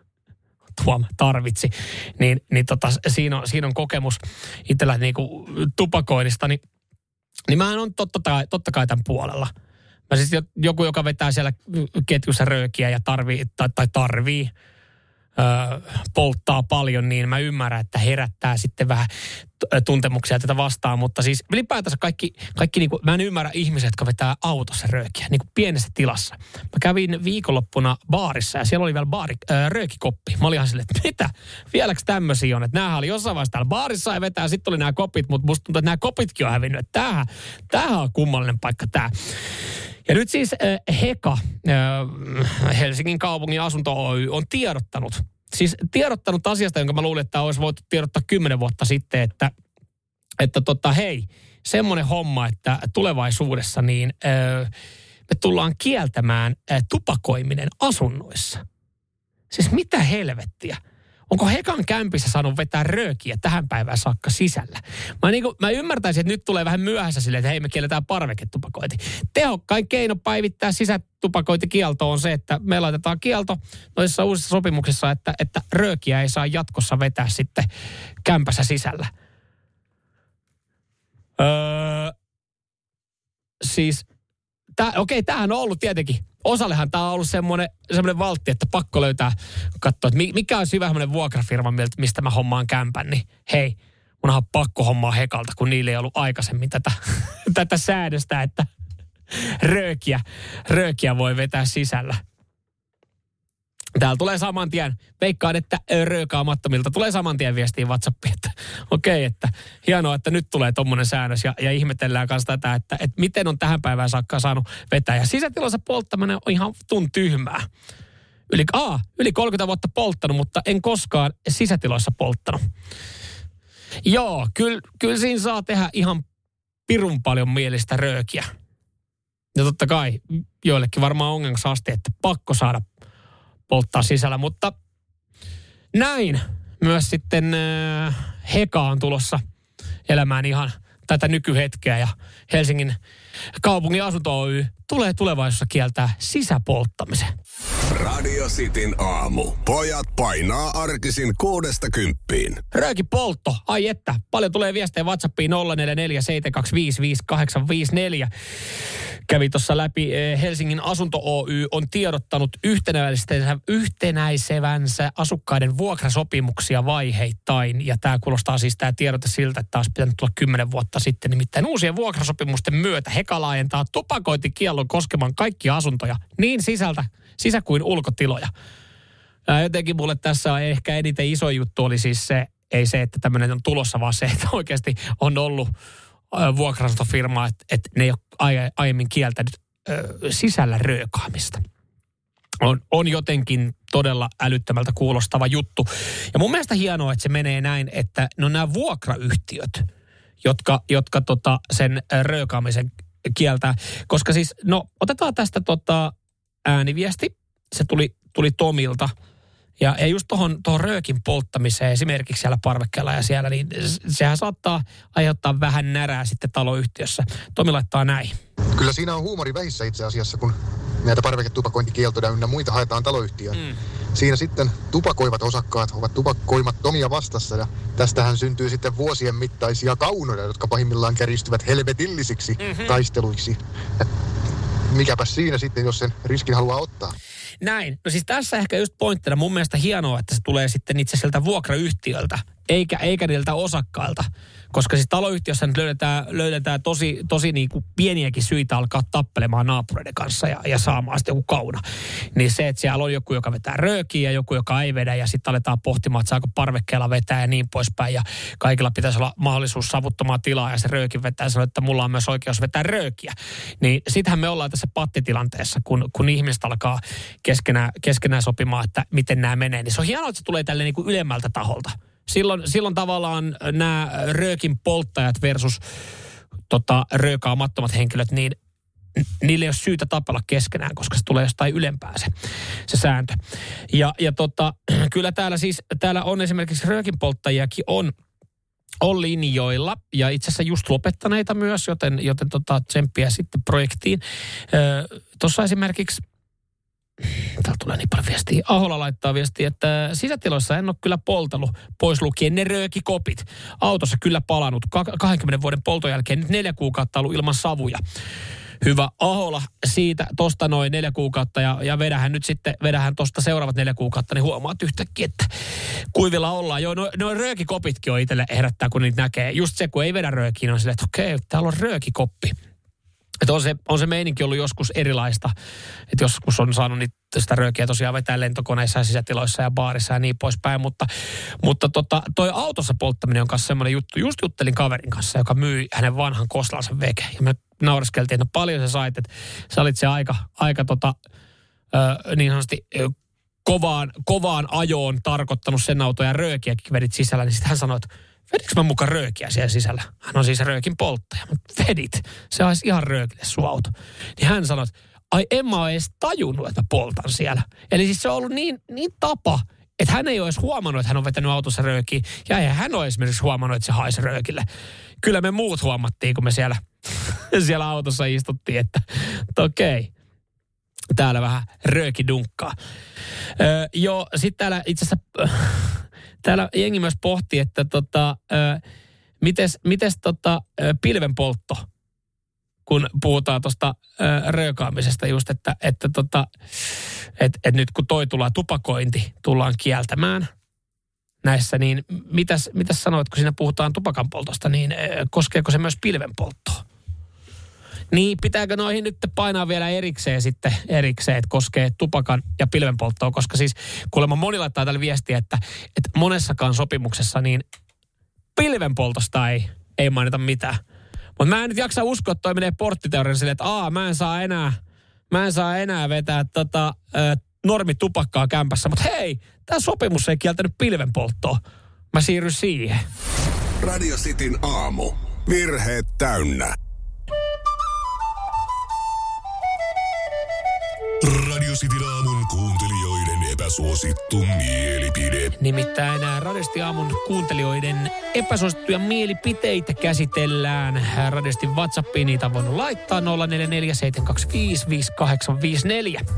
Niin siinä on kokemus itsellä niinku tupakoinnista, niin mä on totta kai tämän puolella. Mä siis joku, joka vetää siellä ketjussa röökiä ja tarvii polttaa paljon, niin mä ymmärrän, että herättää sitten vähän tuntemuksia tätä vastaan, mutta siis ylipäätänsä kaikki niinku, mä en ymmärrä ihmisiä, jotka vetää autossa röökiä, niin kuin pienessä tilassa. Mä kävin viikonloppuna baarissa ja siellä oli vielä röökikoppi. Mä olin ihan silleen, että mitä? Vieläks tämmöisiä on? Että näähän oli jossain vaiheessa täällä baarissa ja vetää, sitten oli nämä kopit, mutta musta tuntuu, että nämä kopitkin on hävinnyt. Että tämähän on kummallinen paikka tää. Ja nyt siis Heka, Helsingin kaupungin asunto Oy, on tiedottanut asiasta, jonka mä luulin, että olisi voitu tiedottaa 10 vuotta sitten, että hei, semmoinen homma, että tulevaisuudessa niin me tullaan kieltämään tupakoiminen asunnoissa. Siis mitä helvettiä? Onko Hekan kämpissä saanut vetää röökiä tähän päivään saakka sisällä? Mä ymmärtäisin, että nyt tulee vähän myöhässä silleen, että hei, me kielletään parveketupakointi. Tehokkain keino päivittää sisätupakointikielto on se, että me laitetaan kielto noissa uusissa sopimuksissa, että röökiä ei saa jatkossa vetää sitten kämpässä sisällä. Tämähän on ollut tietenkin. Osallehan tämä on ollut semmoinen valtti, että pakko löytää, katsoa, että mikä olisi hyvä semmoinen vuokrafirma, mistä mä hommaan kämpän, niin hei, munhan on pakko hommaa Hekalta, kun niillä ei ollut aikaisemmin tätä säädöstä, että röökiä voi vetää sisällä. Täällä tulee saman tien, veikkaan, että röökaamattomilta tulee saman tien viestiä WhatsAppiin, että okei, että hienoa, että nyt tulee tommonen säännös ja ihmetellään kanssa tätä, että miten on tähän päivään saakka saanut vetää. Ja sisätiloissa polttaminen on ihan tyhmää. Yli 30 vuotta polttanut, mutta en koskaan sisätiloissa polttanut. Joo, kyllä siinä saa tehdä ihan pirun paljon mielistä röökiä. Ja totta kai joillekin varmaan ongelmaksi asti, että pakko saada polttaa sisällä, mutta näin myös sitten Heka on tulossa elämään ihan tätä nykyhetkeä ja Helsingin kaupungin asunto Oy tulee tulevaisuudessa kieltää sisäpolttamisen. Radio Cityn aamu. Pojat painaa arkisin 6–10. Röökipoltto, ai että. Paljon tulee viestejä WhatsAppiin 0447255854. Kävi tuossa läpi. Helsingin asunto Oy on tiedottanut yhtenäisevänsä asukkaiden vuokrasopimuksia vaiheittain. Ja tämä kuulostaa siis tämä tiedote siltä, että taas pitänyt tulla 10 vuotta sitten. Nimittäin uusien vuokrasopimusten myötä Heka laajentaa tupakointikiellon koskemaan kaikkia asuntoja, niin sisä- kuin ulkotiloja. Jotenkin mulle tässä on ehkä eniten iso juttu oli siis se, ei se, että tämmöinen on tulossa, vaan se, että oikeasti on ollut vuokrasotofirmaa, että ne ei ole aiemmin kieltänyt sisällä röökaamista. On jotenkin todella älyttömältä kuulostava juttu. Ja mun mielestä hienoa, että se menee näin, että nämä vuokrayhtiöt, jotka sen röökaamisen kieltää. Koska siis, otetaan tästä ääniviesti. Se tuli Tomilta. Ja just tuohon röökin polttamiseen esimerkiksi siellä parvekkeella ja siellä, niin sehän saattaa aiheuttaa vähän närää sitten taloyhtiössä. Tomi laittaa näin. Kyllä siinä on huumori vähissä itse asiassa, kun näitä parveketupakointikieltoja ynnä muita haetaan taloyhtiöön. Siinä sitten tupakoivat osakkaat ovat tupakoimattomia vastassa ja tästähän syntyy sitten vuosien mittaisia kaunoja, jotka pahimmillaan kärjistyvät helvetillisiksi taisteluiksi. Mikäpä siinä sitten, jos sen riskin haluaa ottaa. Näin. No siis tässä ehkä just pointtina mun mielestä hienoa, että se tulee sitten itse sieltä vuokrayhtiöltä. eikä niiltä osakkailta. Koska siis taloyhtiössä nyt löydetään tosi niin kuin pieniäkin syitä alkaa tappelemaan naapureiden kanssa ja saamaan sitten joku kauna. Niin se, että siellä on joku, joka vetää röökiä ja joku, joka ei vedä ja sitten aletaan pohtimaan, että saako parvekkeella vetää ja niin poispäin. Ja kaikilla pitäisi olla mahdollisuus savuttomaan tilaa ja se röökin vetää ja sanoo, että mulla on myös oikeus vetää röökiä. Niin sittenhän me ollaan tässä pattitilanteessa, kun ihmiset alkaa keskenään sopimaan, että miten nämä menee. Niin se on hienoa, että se tulee tälle niin kuin ylemmältä taholta. Silloin tavallaan nämä röökin polttajat versus röökaamattomat henkilöt, niin niille ei ole syytä tapella keskenään, koska se tulee jostain ylempää se sääntö. Ja kyllä täällä on esimerkiksi röökin polttajiakin on linjoilla ja itse asiassa just lopettaneita myös, joten tsemppiä sitten projektiin. Tuossa esimerkiksi täällä tulee niin paljon viestiä. Ahola laittaa viestiä, että sisätiloissa en ole kyllä poltellut, pois lukien ne röökikopit. Autossa kyllä palannut 20 vuoden polton jälkeen, nyt 4 kuukautta ollut ilman savuja. Hyvä Ahola, siitä tosta noin 4 kuukautta ja vedähän tosta seuraavat 4 kuukautta, niin huomaat yhtäkkiä, että kuivilla ollaan. Joo, noin röökikopitkin on itselle herättää, kun niitä näkee. Just se, kun ei vedä röökiin, on silleen, että okei, täällä on röökikoppi. Että on se meininki ollut joskus erilaista, että joskus on saanut sitä röökiä tosiaan vetää lentokoneissa ja sisätiloissa ja baarissa ja niin poispäin, mutta toi autossa polttaminen on kanssa semmoinen juttu. Just juttelin kaverin kanssa, joka myi hänen vanhan koslansa veke ja me naureskeltiin, että no paljon sä sait, että sä olit se aika niin sanotusti kovaan ajoon tarkoittanut sen auton ja röökiäkin vedit sisällä, niin sitten hän sanoi, että vedikö mä mukaan röökiä siellä sisällä? Hän on siis röökin polttaja. Mutta vedit. Se olisi ihan röökille sun auto. Niin hän sanoi, että ai en mä ole edes tajunnut, että mä poltan siellä. Eli siis se on ollut niin tapa, että hän ei ole edes huomannut, että hän on vetänyt autossa röökiä. Ja eihän hän ole esimerkiksi huomannut, että se haisi röökille. Kyllä me muut huomattiin, kun me siellä autossa istuttiin, että okei. Täällä vähän rööki dunkkaa. Joo, sitten täällä itse asiassa täällä jengi myös pohti, että mites pilvenpoltto, kun puhutaan tuosta röökaamisesta just, että nyt kun tupakointi tullaan kieltämään näissä, niin mitäs sanoit, kun siinä puhutaan tupakan poltosta, niin koskeeko se myös pilvenpolttoa? Niin, pitääkö noihin nyt painaa vielä erikseen, että koskee tupakan ja pilvenpolttoa, koska siis kuulemma moni laittaa tälle viestiä, että monessakaan sopimuksessa niin pilvenpoltosta ei mainita mitään. Mutta mä en nyt jaksa uskoa, että toi menee porttiteorian silleen, että mä en saa enää vetää normitupakkaa kämpässä, mutta hei, tää sopimus ei kieltänyt pilvenpolttoa. Mä siirryn siihen. Radio Cityn aamu. Virheet täynnä. Radio Cityn aamun kuuntelijoiden epäsuosittu mielipide. Nimittäin Radio Cityn aamun kuuntelijoiden epäsuosittuja mielipiteitä käsitellään. Radio Cityn WhatsAppiin niitä on voinut laittaa 0447255854.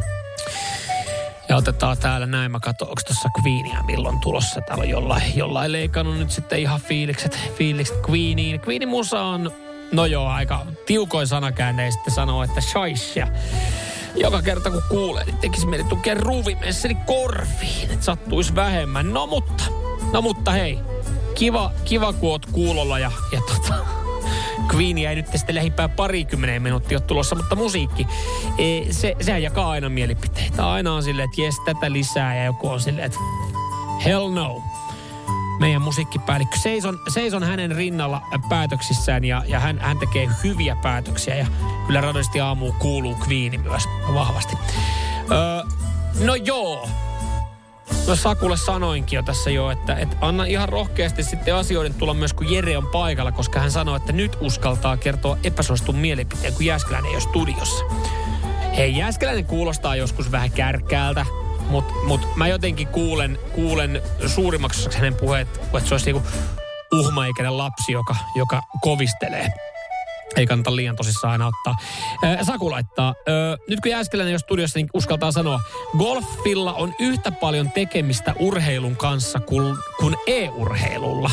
Ja otetaan täällä näin, mä katson, onko tuossa Queenia milloin tulossa. Täällä on jollain leikannut nyt sitten ihan fiilikset Queeniin. Queenin musa on, no joo, aika tiukoin sanakääntein sitten sanoo, että shaisha. Joka kerta kun kuulee, niin tekisi meille tukea ruuvimesseli korviin, että sattuisi vähemmän. No mutta hei, kiva kun oot kuulolla ja Queenia ei nyt sitten lähimpää 20 minuuttia ole tulossa, mutta musiikki, sehän jakaa aina mielipiteitä. Aina on silleen, että jes, tätä lisää ja joku on silleen, että hell no. Meidän musiikkipäällikkö seison hänen rinnalla päätöksissään ja hän tekee hyviä päätöksiä ja kyllä Radio Cityn aamuun kuuluu Queeni myös vahvasti. No joo. Mä Sakulle sanoinkin jo tässä jo, että anna ihan rohkeasti sitten asioiden tulla myös, kun Jere on paikalla, koska hän sanoi, että nyt uskaltaa kertoa epäsuositun mielipiteen, kun Jääskeläinen ei ole studiossa. Hei, Jääskeläinen kuulostaa joskus vähän kärkkäältä, mutta mä jotenkin kuulen suurimmaksi osaksi hänen puheet, että se olisi niinku uhmaikäinen lapsi, joka kovistelee. Ei kannata liian tosissaan aina ottaa. Saku laittaa. Nyt kun Jääskeläinen ei ole studiossa, niin uskaltaa sanoa, golfilla on yhtä paljon tekemistä urheilun kanssa kuin e-urheilulla.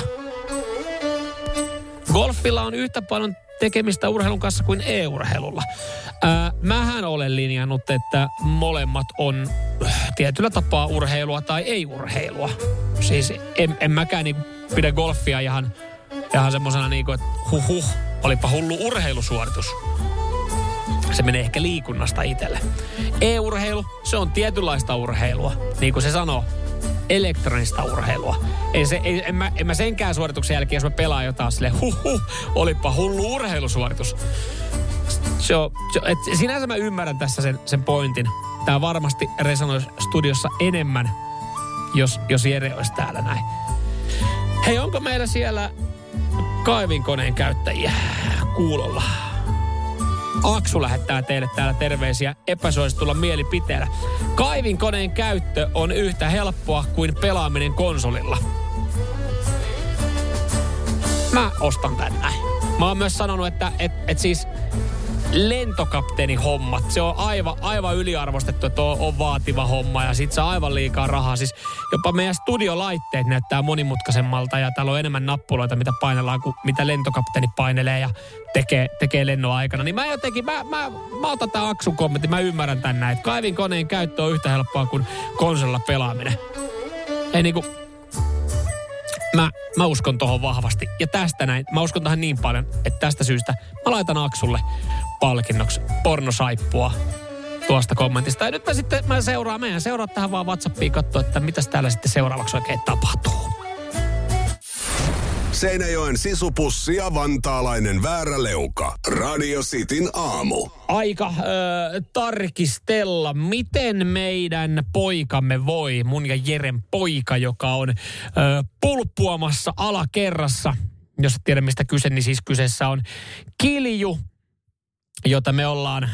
Golfilla on yhtä paljon tekemistä urheilun kanssa kuin e-urheilulla. Mähän olen linjannut, että molemmat on tietyllä tapaa urheilua tai ei-urheilua. Siis en mäkään niinku pidä golfia ihan semmosena niinku, että olipa hullu urheilusuoritus. Se menee ehkä liikunnasta itselle. E-urheilu, se on tietynlaista urheilua. Niin kuin se sanoo, elektronista urheilua. En mä senkään suorituksen jälkeen, jos mä pelaan jotain silleen, olipa hullu urheilusuoritus. Sinänsä mä ymmärrän tässä sen pointin. Tää varmasti resonoisi studiossa enemmän, jos Jere olisi täällä näin. Hei, onko meillä siellä kaivinkoneen käyttäjiä kuulolla? Aksu lähettää teille täällä terveisiä epäsuositulla mielipiteellä. Kaivinkoneen käyttö on yhtä helppoa kuin pelaaminen konsolilla. Mä ostan tän näin. Mä oon myös sanonut, että siis lentokapteenihommat, se on aivan yliarvostettu, että on vaativa homma ja sit saa aivan liikaa rahaa. Siis jopa meidän studiolaitteet näyttää monimutkaisemmalta ja täällä on enemmän nappuloita, mitä painellaan kuin mitä lentokapteeni painelee ja tekee lennon aikana. Niin mä jotenkin, mä otan tämän Aksun kommentin, mä ymmärrän tän näin, että kaivinkoneen käyttö on yhtä helppoa kuin konsolilla pelaaminen. Ei niinku, mä uskon tohon vahvasti. Ja tästä näin, mä uskon tähän niin paljon, että tästä syystä mä laitan Aksulle palkinnoksi pornosaippua tuosta kommentista. Ja nyt mä seuraan tähän vaan WhatsAppiin katsoa, että mitäs täällä sitten seuraavaksi oikein tapahtuu. Seinäjoen sisupussi ja vantaalainen vääräleuka. Radio Cityn aamu. Aika tarkistella, miten meidän poikamme voi, mun ja Jeren poika, joka on pulppuamassa alakerrassa. Jos et tiedä mistä kyse, niin siis kyseessä on kilju, jota me ollaan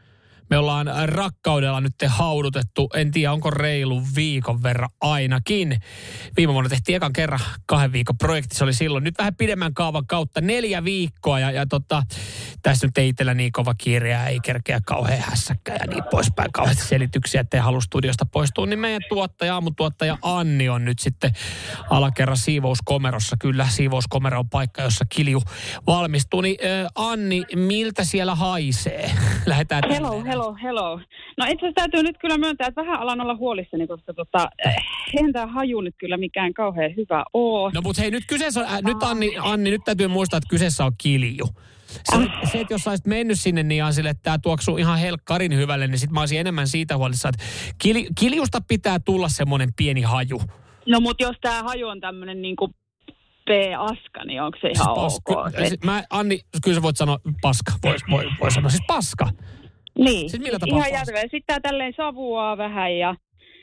rakkaudella nyt haudutettu. En tiedä, onko reilu viikon verran ainakin. Viime vuonna tehtiin ekan kerran 2 viikon projekti. Se oli silloin nyt vähän pidemmän kaavan kautta 4 viikkoa. Ja tässä nyt ei itsellä niin kova kiire, ei kerkeä kauhean hässäkkä ja niin poispäin. Kauheasti selityksiä, ettei halua studiosta poistua. Niin meidän aamutuottaja Anni on nyt sitten alakerran siivouskomerossa. Kyllä, siivouskomero on paikka, jossa kilju valmistuu. Niin Anni, miltä siellä haisee? Lähdetään Hello. No itse asiassa täytyy nyt kyllä myöntää, että vähän alan olla huolissani, koska eihän tämä haju nyt kyllä mikään kauhean hyvä ole. No mutta hei, nyt kyseessä on, nyt Anni, nyt täytyy muistaa, että kyseessä on kilju. Se, että jos sä olisit mennyt sinne niin ihan sille, että tämä tuoksuu ihan helkkarin hyvälle, niin sit mä olisin enemmän siitä huolissaan, että kiljusta pitää tulla semmoinen pieni haju. No mutta jos tämä haju on tämmöinen niin kuin P-aska, niin onko se ihan ok? Anni, kyllä sä voit sanoa paska. Voi sanoa siis paska. Niin, siis ihan järveä. Sitten tää tälleen savuaa vähän ja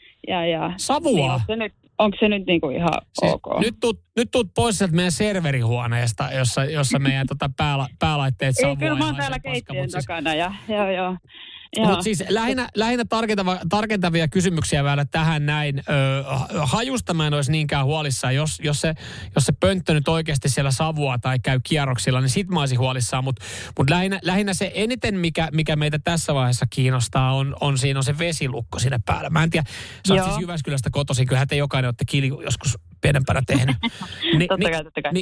savuaa? Niin, onko se nyt niinku ihan siis ok? Nyt tuut pois sieltä meidän serverihuoneesta, jossa meidän päälaitteet savuaa. Ei, kyllä mä oon täällä keittiön takana ja joo. Mutta siis lähinnä tarkentavia kysymyksiä vielä tähän näin. Hajusta mä en olisi niinkään huolissaan. Jos se pönttö nyt oikeasti siellä savua tai käy kierroksilla, niin sit mä olisin huolissaan. Mutta lähinnä se eniten, mikä meitä tässä vaiheessa kiinnostaa, on se vesilukko siinä päällä. Mä en tiedä, sä oot siis Jyväskylästä kotoisin. Kyllähän te jokainen olette kilju joskus pienempänä tehnyt. Totta kai. Niin,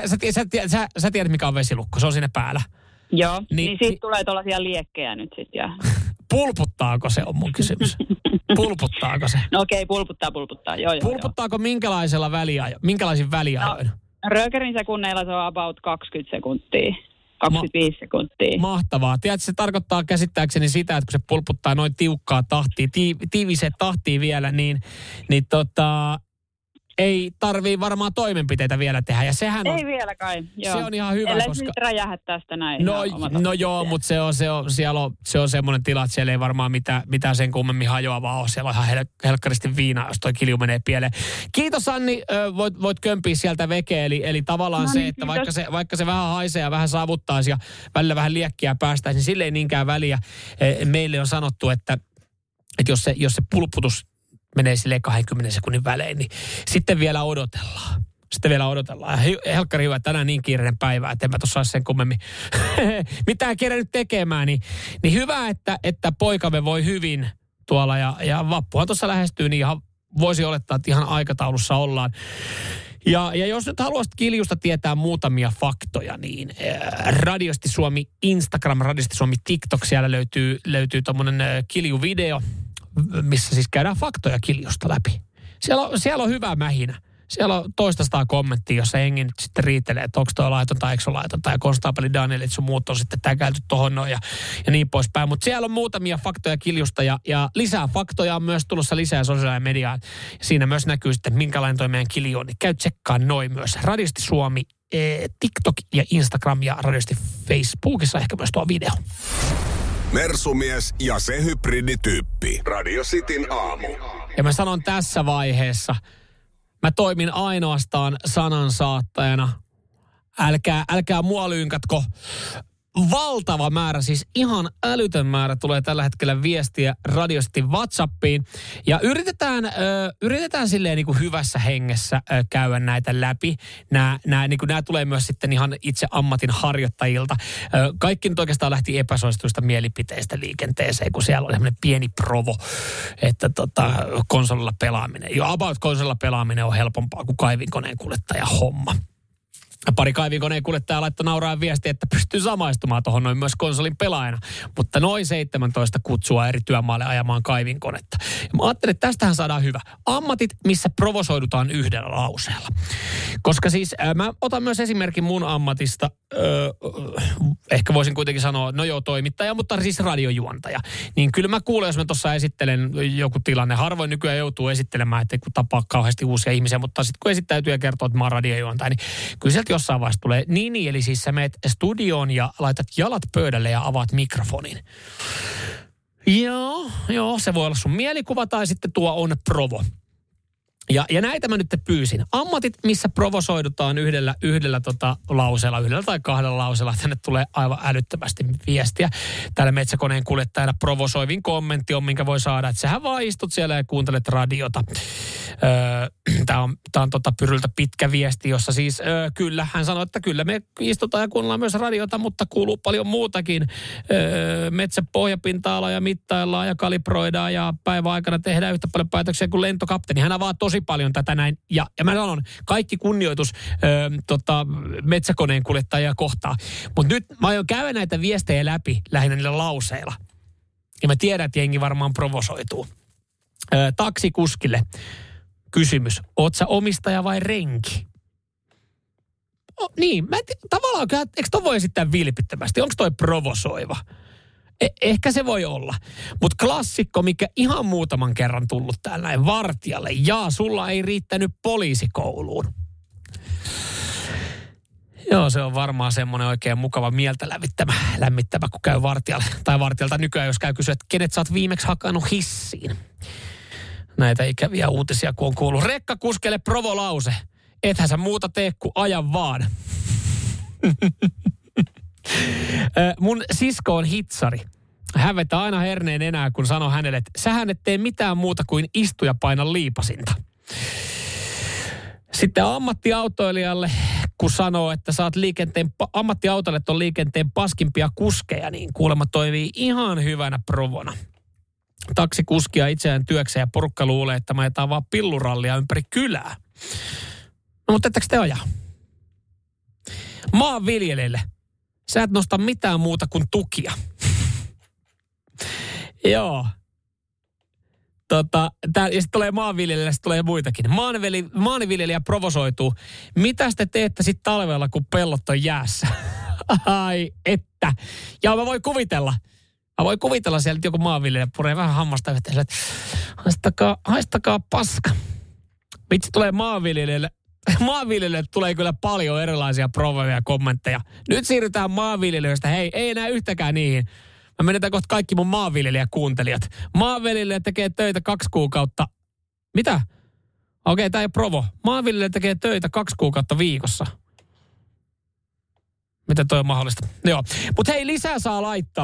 sä tiedät, mikä on vesilukko. Se on siinä päällä. Joo, niin siitä tulee tuollaisia liekkejä nyt sitten. Ja pulputtaako se on mun kysymys? Pulputtaako se? No okei, pulputtaa. Joo. Pulputtaako minkälaisin väliajoin? No, röökerin sekunneilla se on about 20 sekuntia. 25 sekuntia. Mahtavaa. Tiedätkö, se tarkoittaa käsittääkseni sitä, että kun se pulputtaa noin tiukkaa tahtia, tiiviseen tahtiin vielä, niin ei tarvii varmaan toimenpiteitä vielä tehdä. Ja sehän on, ei vielä kai, joo. Se on ihan hyvä, ellei koska nyt räjähä tästä näin. No joo, mutta se on semmoinen tila, että siellä ei varmaan mitään sen kummemmin hajoavaa ole. Siellä on ihan helkkaristi viinaa, jos toi kilju menee pieleen. Kiitos Anni, voit kömpiä sieltä vekeä. Eli tavallaan se, että vaikka se vähän haisee ja vähän savuttaisi ja välillä vähän liekkiä päästäisiin, niin sille ei niinkään väliä. Meille on sanottu, että jos se pulputus menee silleen 20 sekunnin välein, niin sitten vielä odotellaan. Ja helkkari hyvä, tänään niin kiireinen päivä, että en mä tuossa sen kummemmin mitään kerennyt tekemään. Niin hyvä, että poikamme voi hyvin tuolla ja vappuhan tuossa lähestyy, niin ihan voisi olettaa, että ihan aikataulussa ollaan. Ja jos nyt haluaisit kiljusta tietää muutamia faktoja, niin Radiosti Suomi Instagram, Radiosti Suomi TikTok, siellä löytyy tommonen kiljuvideo, missä siis käydään faktoja kiljusta läpi. Siellä on hyvä mähinä. Siellä on 200 kommenttia, jossa hengi nyt sitten riitelee, että onko toi laiton tai eikö ole laiton. Tai konstaapeli Danielit sun muut on sitten täkäilty tohon noin ja niin poispäin. Mutta siellä on muutamia faktoja kiljusta ja lisää faktoja on myös tulossa lisää sosiaalinen mediaan. Siinä myös näkyy sitten, minkälainen toi meidän kilju on. Niin käy tsekkaan noin myös. Radiosti Suomi, TikTok ja Instagram ja Radiosti Facebookissa ehkä myös tuo video. Mersumies ja se hybridityyppi. Radio Cityn aamu. Ja mä sanon tässä vaiheessa, mä toimin ainoastaan sanansaattajana. Älkää mua lynkatko. Valtava määrä, siis ihan älytön määrä tulee tällä hetkellä viestiä radiosti WhatsAppiin. Ja yritetään silleen niin kuin hyvässä hengessä käydä näitä läpi. Nämä tulee myös sitten ihan itse ammatin harjoittajilta. Kaikki nyt oikeastaan lähti epäsuosituista mielipiteistä liikenteeseen, kun siellä oli semmoinen pieni provo, että konsolilla pelaaminen. Jo about konsolilla pelaaminen on helpompaa kuin kaivinkoneen kuljettaja homma. Pari kaivinkoneen kuljettajaa laittoi nauraa viestiä, että pystyy samaistumaan tuohon noin myös konsolin pelaajana. Mutta noin 17 kutsua eri työmaalle ajamaan kaivinkonetta. Ja mä ajattelin, että tästähän saadaan hyvä. Ammatit, missä provosoidutaan yhdellä lauseella. Koska siis mä otan myös esimerkin mun ammatista. Ehkä voisin kuitenkin sanoa, no joo, toimittaja, mutta siis radiojuontaja. Niin kyllä mä kuulen, jos mä tuossa esittelen joku tilanne. Harvoin nykyään joutuu esittelemään, että kun tapaa kauheasti uusia ihmisiä. Mutta sitten kun esittäytyy ja kertoo, että mä oon radiojuontaja, niin kyllä sieltä jossain vaiheessa tulee niin, eli siis sä meet studioon ja laitat jalat pöydälle ja avaat mikrofonin. Joo, se voi olla sun mielikuva tai sitten tuo on provo. Ja näitä mä nyt pyysin. Ammatit, missä provosoidutaan yhdellä lauseella, yhdellä tai kahdella lauseella. Tänne tulee aivan älyttömästi viestiä. Täällä metsäkoneen kuljettajana provosoivin kommentti on, minkä voi saada, että sähän vaan istut siellä ja kuuntelet radiota. Tämä on Pyryltä pitkä viesti, jossa siis kyllä, hän sanoi, että kyllä me istutaan ja kuunnellaan myös radiota, mutta kuuluu paljon muutakin. Metsän pohjapinta-ala ja mittaillaan ja kalibroidaan ja päivän aikana tehdään yhtä paljon päätöksiä kuin lentokapteeni. Hän avaa tosi paljon tätä näin. Ja mä sanon, kaikki kunnioitus metsäkoneen kuljettajia kohtaan. Mutta nyt mä aion käydä näitä viestejä läpi lähinnä niillä lauseilla. Ja mä tiedän, että jengi varmaan provosoituu. Taksikuskille kysymys. Oot sä omistaja vai renki? Niin, tavallaan, eikö toi voi esittää vilpittömästi? Onko toi provosoiva? Ehkä se voi olla. Mutta klassikko, mikä ihan muutaman kerran tullut täällä näin vartijalle. Jaa, sulla ei riittänyt poliisikouluun. Joo, se on varmaan semmoinen oikein mukava mieltä lämmittävä, kun käy vartijalle. Tai vartijalta nykyään, jos käy kysyä, että kenet sä oot viimeksi hakannut hissiin. Näitä ikäviä uutisia, kun on kuullut. Rekkakuskelle provolause. Ethän sä muuta tee kuin aja vaan. Mun sisko on hitsari. Hän vetää aina herneen enää, kun sanoo hänelle, että sähän et tee mitään muuta kuin istu ja paina liipasinta. Sitten ammattiautoilijalle, kun sanoo, että sä oot ammattiautoilijat on liikenteen paskimpia kuskeja, niin kuulemma toimii ihan hyvänä provona. Taksikuskia itseään työkseen ja porukka luulee, että mä ajetaan vaan pillurallia ympäri kylää. No mutta ettekö te ajaa? Maanviljelijälle. Sä et nosta mitään muuta kuin tukia. Joo. Ja sitten tulee maanviljelijä, sitten tulee muitakin. Maanviljelijä provosoituu. Mitä te teette sitten talvella, kun pellot on jäässä? Ai, että. Ja mä voin kuvitella sieltä joku maanviljelijä puree vähän hammasta yhteen, että haistakaa paska. Vitsi tulee maanviljelijälle. Maanviljelijöille tulee kyllä paljon erilaisia provoja kommentteja. Nyt siirrytään maanviljelijöistä. Hei, ei enää yhtäkään niihin. Mä menetään kohta kaikki mun maanviljelijäkuuntelijat. Maanviljelijä tekee töitä 2 kuukautta. Mitä? Okei, tää ei ole provo. Maanviljelijä tekee töitä 2 kuukautta viikossa. Miten toi on mahdollista? Joo. Mut hei, lisää saa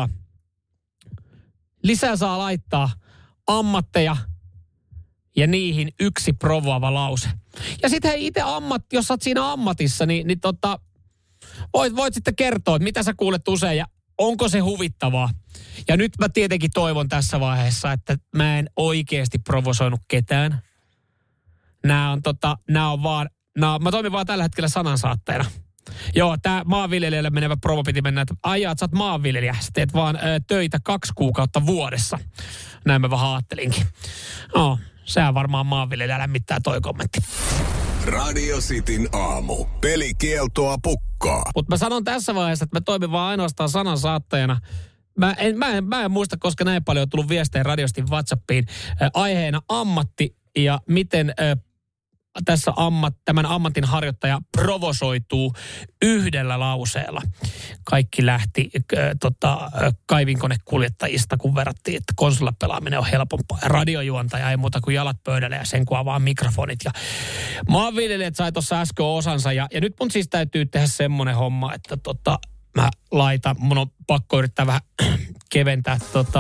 laittaa ammatteja ja niihin yksi provoava lause. Ja sitten hei itse jos sä oot siinä ammatissa, niin voit sitten kertoa, että mitä sä kuulet usein ja onko se huvittavaa. Ja nyt mä tietenkin toivon tässä vaiheessa, että mä en oikeasti provosoinut ketään. Mä toimin vaan tällä hetkellä sanansaattajana. Joo, tää maanviljelijälle menevä provo piti mennä, että ajaa, että sä oot maanviljelijä. Sä teet vaan töitä 2 kuukautta vuodessa. Näin mä vähän ajattelinkin. Sehän varmaan maanviljelijä lämmittää toi kommentti. Radio Cityn aamu. Pelikieltoa pukkaa. Mutta mä sanon tässä vaiheessa, että mä toimin vaan ainoastaan sanansaattajana. Mä en muista, koska näin paljon on tullut viestejä radiosti WhatsAppiin. Aiheena ammatti ja miten tässä tämän ammatin harjoittaja provosoituu yhdellä lauseella. Kaikki lähti kaivinkonekuljettajista, kun verrattiin, että konsolilla pelaaminen on helpompaa. Ja radiojuontaja ei muuta kuin jalat pöydälle ja sen kun avaa mikrofonit. Ja maanviljelijät sai tuossa äsken osansa. Ja nyt mun siis täytyy tehdä semmoinen homma, että mun on pakko yrittää vähän keventää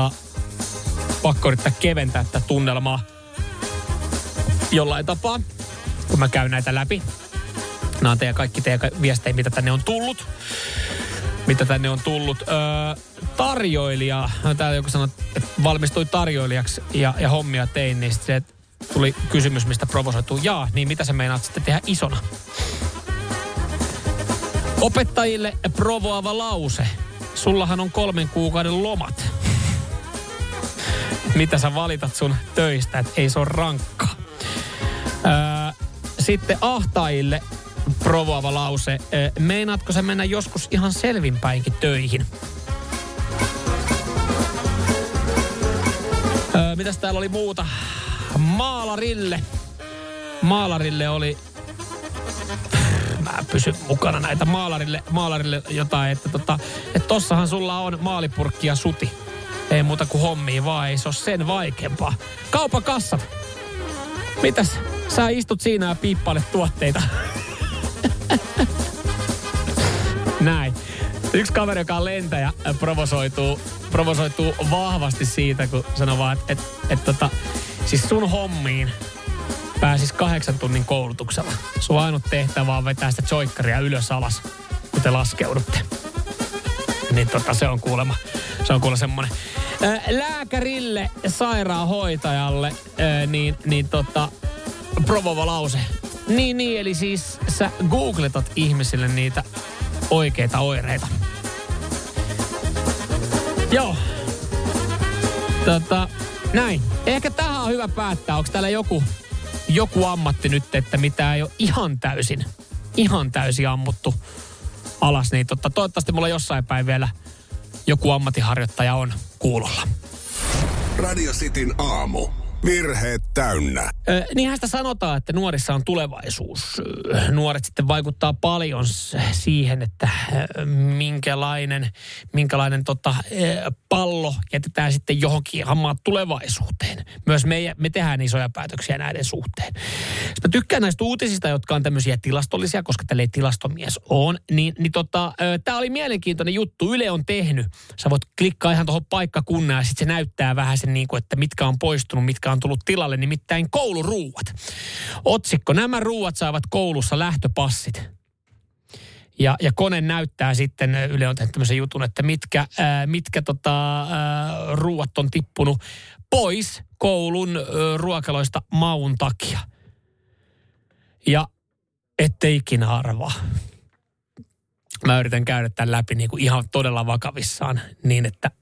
tätä tunnelmaa jollain tapaa, kun mä käyn näitä läpi. Nämä on kaikki teidän viestejä, mitä tänne on tullut. Tarjoilija, täällä joku sanoi, että valmistui tarjoilijaksi ja hommia tein, niin sitten tuli kysymys, mistä provosoituu. Niin mitä sä meinaat sitten tehdä isona? Opettajille provoava lause. Sullahan on 3 kuukauden lomat. Mitä sä valitat sun töistä, että ei se ole rankkaa. Sitten ahtaajille provoava lause. Meinaatko sä mennä joskus ihan selvinpäinkin töihin? Mitäs täällä oli muuta? Maalarille oli... Mä pysyn mukana näitä maalarille jotain, että tossahan sulla on maalipurkki ja suti. Ei muuta kuin hommia vaan, ei se ole sen vaikeampaa. Kaupan kassat. Mitäs? Sä istut siinä ja piippailet tuotteita. Näin. Yksi kaveri, joka on lentäjä, provosoituu vahvasti siitä, kun sanoo vaan, että siis sun hommiin pääsis 8 tunnin koulutuksella. Sun ainut tehtävä on vetää sitä joikkaria ylös alas, kun te laskeudutte. Niin se on kuulemma semmoinen. Lääkärille, sairaanhoitajalle, provova lause. Niin, eli siis sä googletat ihmisille niitä oikeita oireita. Joo. Näin. Ehkä tähän on hyvä päättää. Onko täällä joku ammatti nyt, että mitä ei ole ihan täysin ammuttu alas. Niin toivottavasti mulla jossain päin vielä joku ammattiharjoittaja on kuulolla. Radio Cityn aamu. Virheet täynnä. Niinhän sitä sanotaan, että nuorissa on tulevaisuus. Nuoret sitten vaikuttaa paljon siihen, että minkälainen pallo jätetään sitten johonkin hammaan tulevaisuuteen. Myös me tehdään isoja päätöksiä näiden suhteen. Mä tykkään näistä uutisista, jotka on tämmöisiä tilastollisia, koska tällä ei tilastomies on. Tää oli mielenkiintoinen juttu. Yle on tehnyt. Sä voit klikkaa ihan tuohon paikkakunnan ja sitten se näyttää vähän sen että mitkä on poistunut, mitkä on tullut tilalle, nimittäin kouluruuat. Otsikko, nämä ruuat saavat koulussa lähtöpassit. Ja kone näyttää sitten, Yle on tehnyt tämmöisen jutun, että mitkä ruuat on tippunut pois koulun ruokaloista maun takia. Ja ette ikinä arvaa. Mä yritän käydä tämän läpi niin kuin ihan todella vakavissaan niin, että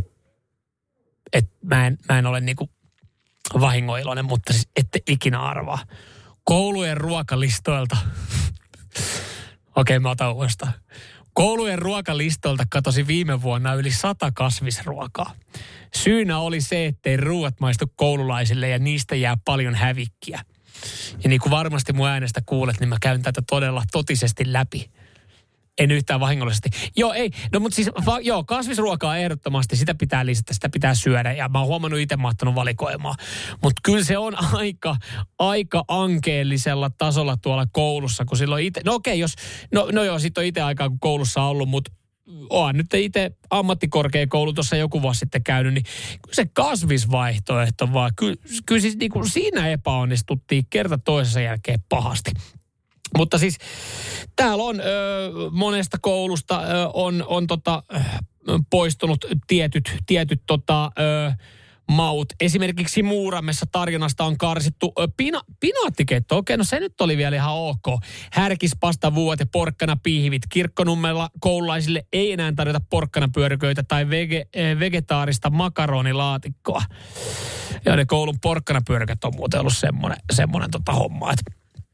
mä en ole niin kuin vahingoiloinen, mutta siis ette ikinä arvaa. Koulujen ruokalistoilta. Okei, mä otan uudestaan. Koulujen ruokalistoilta katosi viime vuonna yli 100 kasvisruokaa. Syynä oli se, ettei ruuat maistu koululaisille ja niistä jää paljon hävikkiä. Ja niin kuin varmasti mun äänestä kuulet, niin mä käyn tätä todella totisesti läpi. En yhtään vahingollisesti. Joo, ei. No mutta siis, kasvisruokaa ehdottomasti, sitä pitää lisätä, sitä pitää syödä. Ja mä oon huomannut itse mahtanut valikoimaan. Mutta kyllä se on aika ankeellisella tasolla tuolla koulussa, kun silloin itse, sit on itse aikaa, kun koulussa on ollut, mutta oon nyt itse ammattikorkeakoulu tuossa joku vuosi sitten käynyt, niin kyllä se kasvisvaihtoehto vaan, kyllä siis niin kuin siinä epäonnistuttiin kerta toisensa jälkeen pahasti. Mutta siis täällä on monesta koulusta on poistunut tietyt maut. Esimerkiksi Muuramessa tarjonnasta on karsittu pinaattiketto. Okei, no se nyt oli vielä ihan ok. Härkispasta, vuote, porkkanapiihvit. Kirkkonummella koululaisille ei enää tarjota porkkanapyöryköitä tai vegetaarista makaronilaatikkoa. Ja ne koulun porkkanapyöryköt on muuten ollut semmoinen homma, että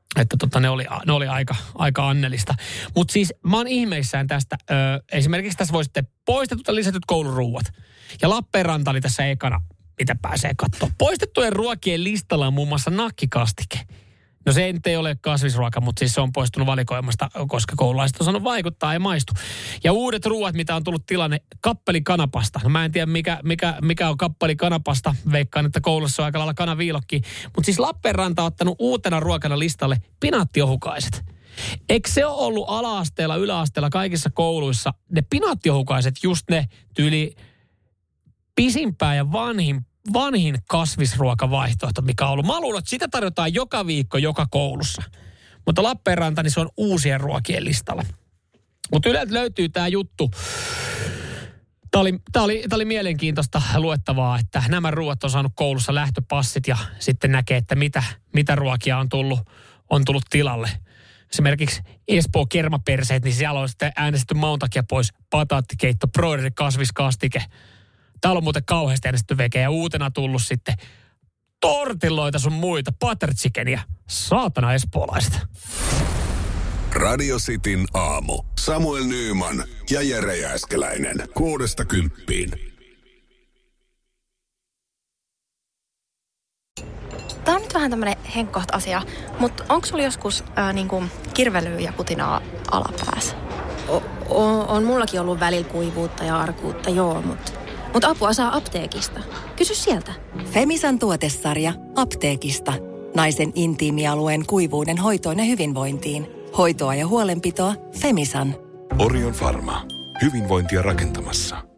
Että ne oli aika annellista. Mutta siis mä oon ihmeissään tästä. Esimerkiksi tässä voi sitten poistetut ja lisätyt kouluruuat. Ja Lappeenranta oli tässä ekana, mitä pääsee katsoa. Poistettujen ruokien listalla on muun muassa nakkikastike. No se ei ole kasvisruoka, mutta siis se on poistunut valikoimasta, koska koululaiset on sanonut vaikuttaa, ei maistu. Ja uudet ruuat, mitä on tullut tilanne, kappeli kanapasta. No mä en tiedä, mikä on kappeli kanapasta. Veikkaan, että koulussa on aika lailla kanaviilokki. Mutta siis Lappeenranta on ottanut uutena ruokana listalle pinaattiohukaiset. Eikö se ole ollut ala-asteella, yläasteella, kaikissa kouluissa? Ne pinaattiohukaiset, just ne tyyli pisimpää ja vanhin kasvisruokavaihtoehto, mikä on ollut. Mä luulen, että sitä tarjotaan joka viikko, joka koulussa. Mutta Lappeenranta, niin se on uusien ruokien listalla. Mutta Yleltä löytyy tämä juttu. Tämä oli mielenkiintoista luettavaa, että nämä ruoat on saanut koulussa lähtöpassit ja sitten näkee, että mitä ruokia on tullut tilalle. Esimerkiksi Espoo kermaperseet, niin siellä on sitten äänestetty maun takia pois pataattikeitto, broileri, kasviskastike. Täällä on muuten kauheasti äänestetty vekeä ja uutena tullut sitten tortilloita sun muita, butter chickenia. Saatana espoolaiset. Radio Cityn aamu. Samuel Nyyman ja Jere Jääskeläinen. 6–10. Tämä on nyt vähän tämmöinen henkkoht-asia, mutta onko sulla joskus niinku kirvelyä ja putinaa alapäässä? On mullakin ollut välillä kuivuutta ja arkuutta, joo, mutta apua saa apteekista. Kysy sieltä. Femisan tuotesarja apteekista. Naisen intiimialueen kuivuuden hoitoon ja hyvinvointiin. Hoitoa ja huolenpitoa Femisan. Orion Pharma. Hyvinvointia rakentamassa.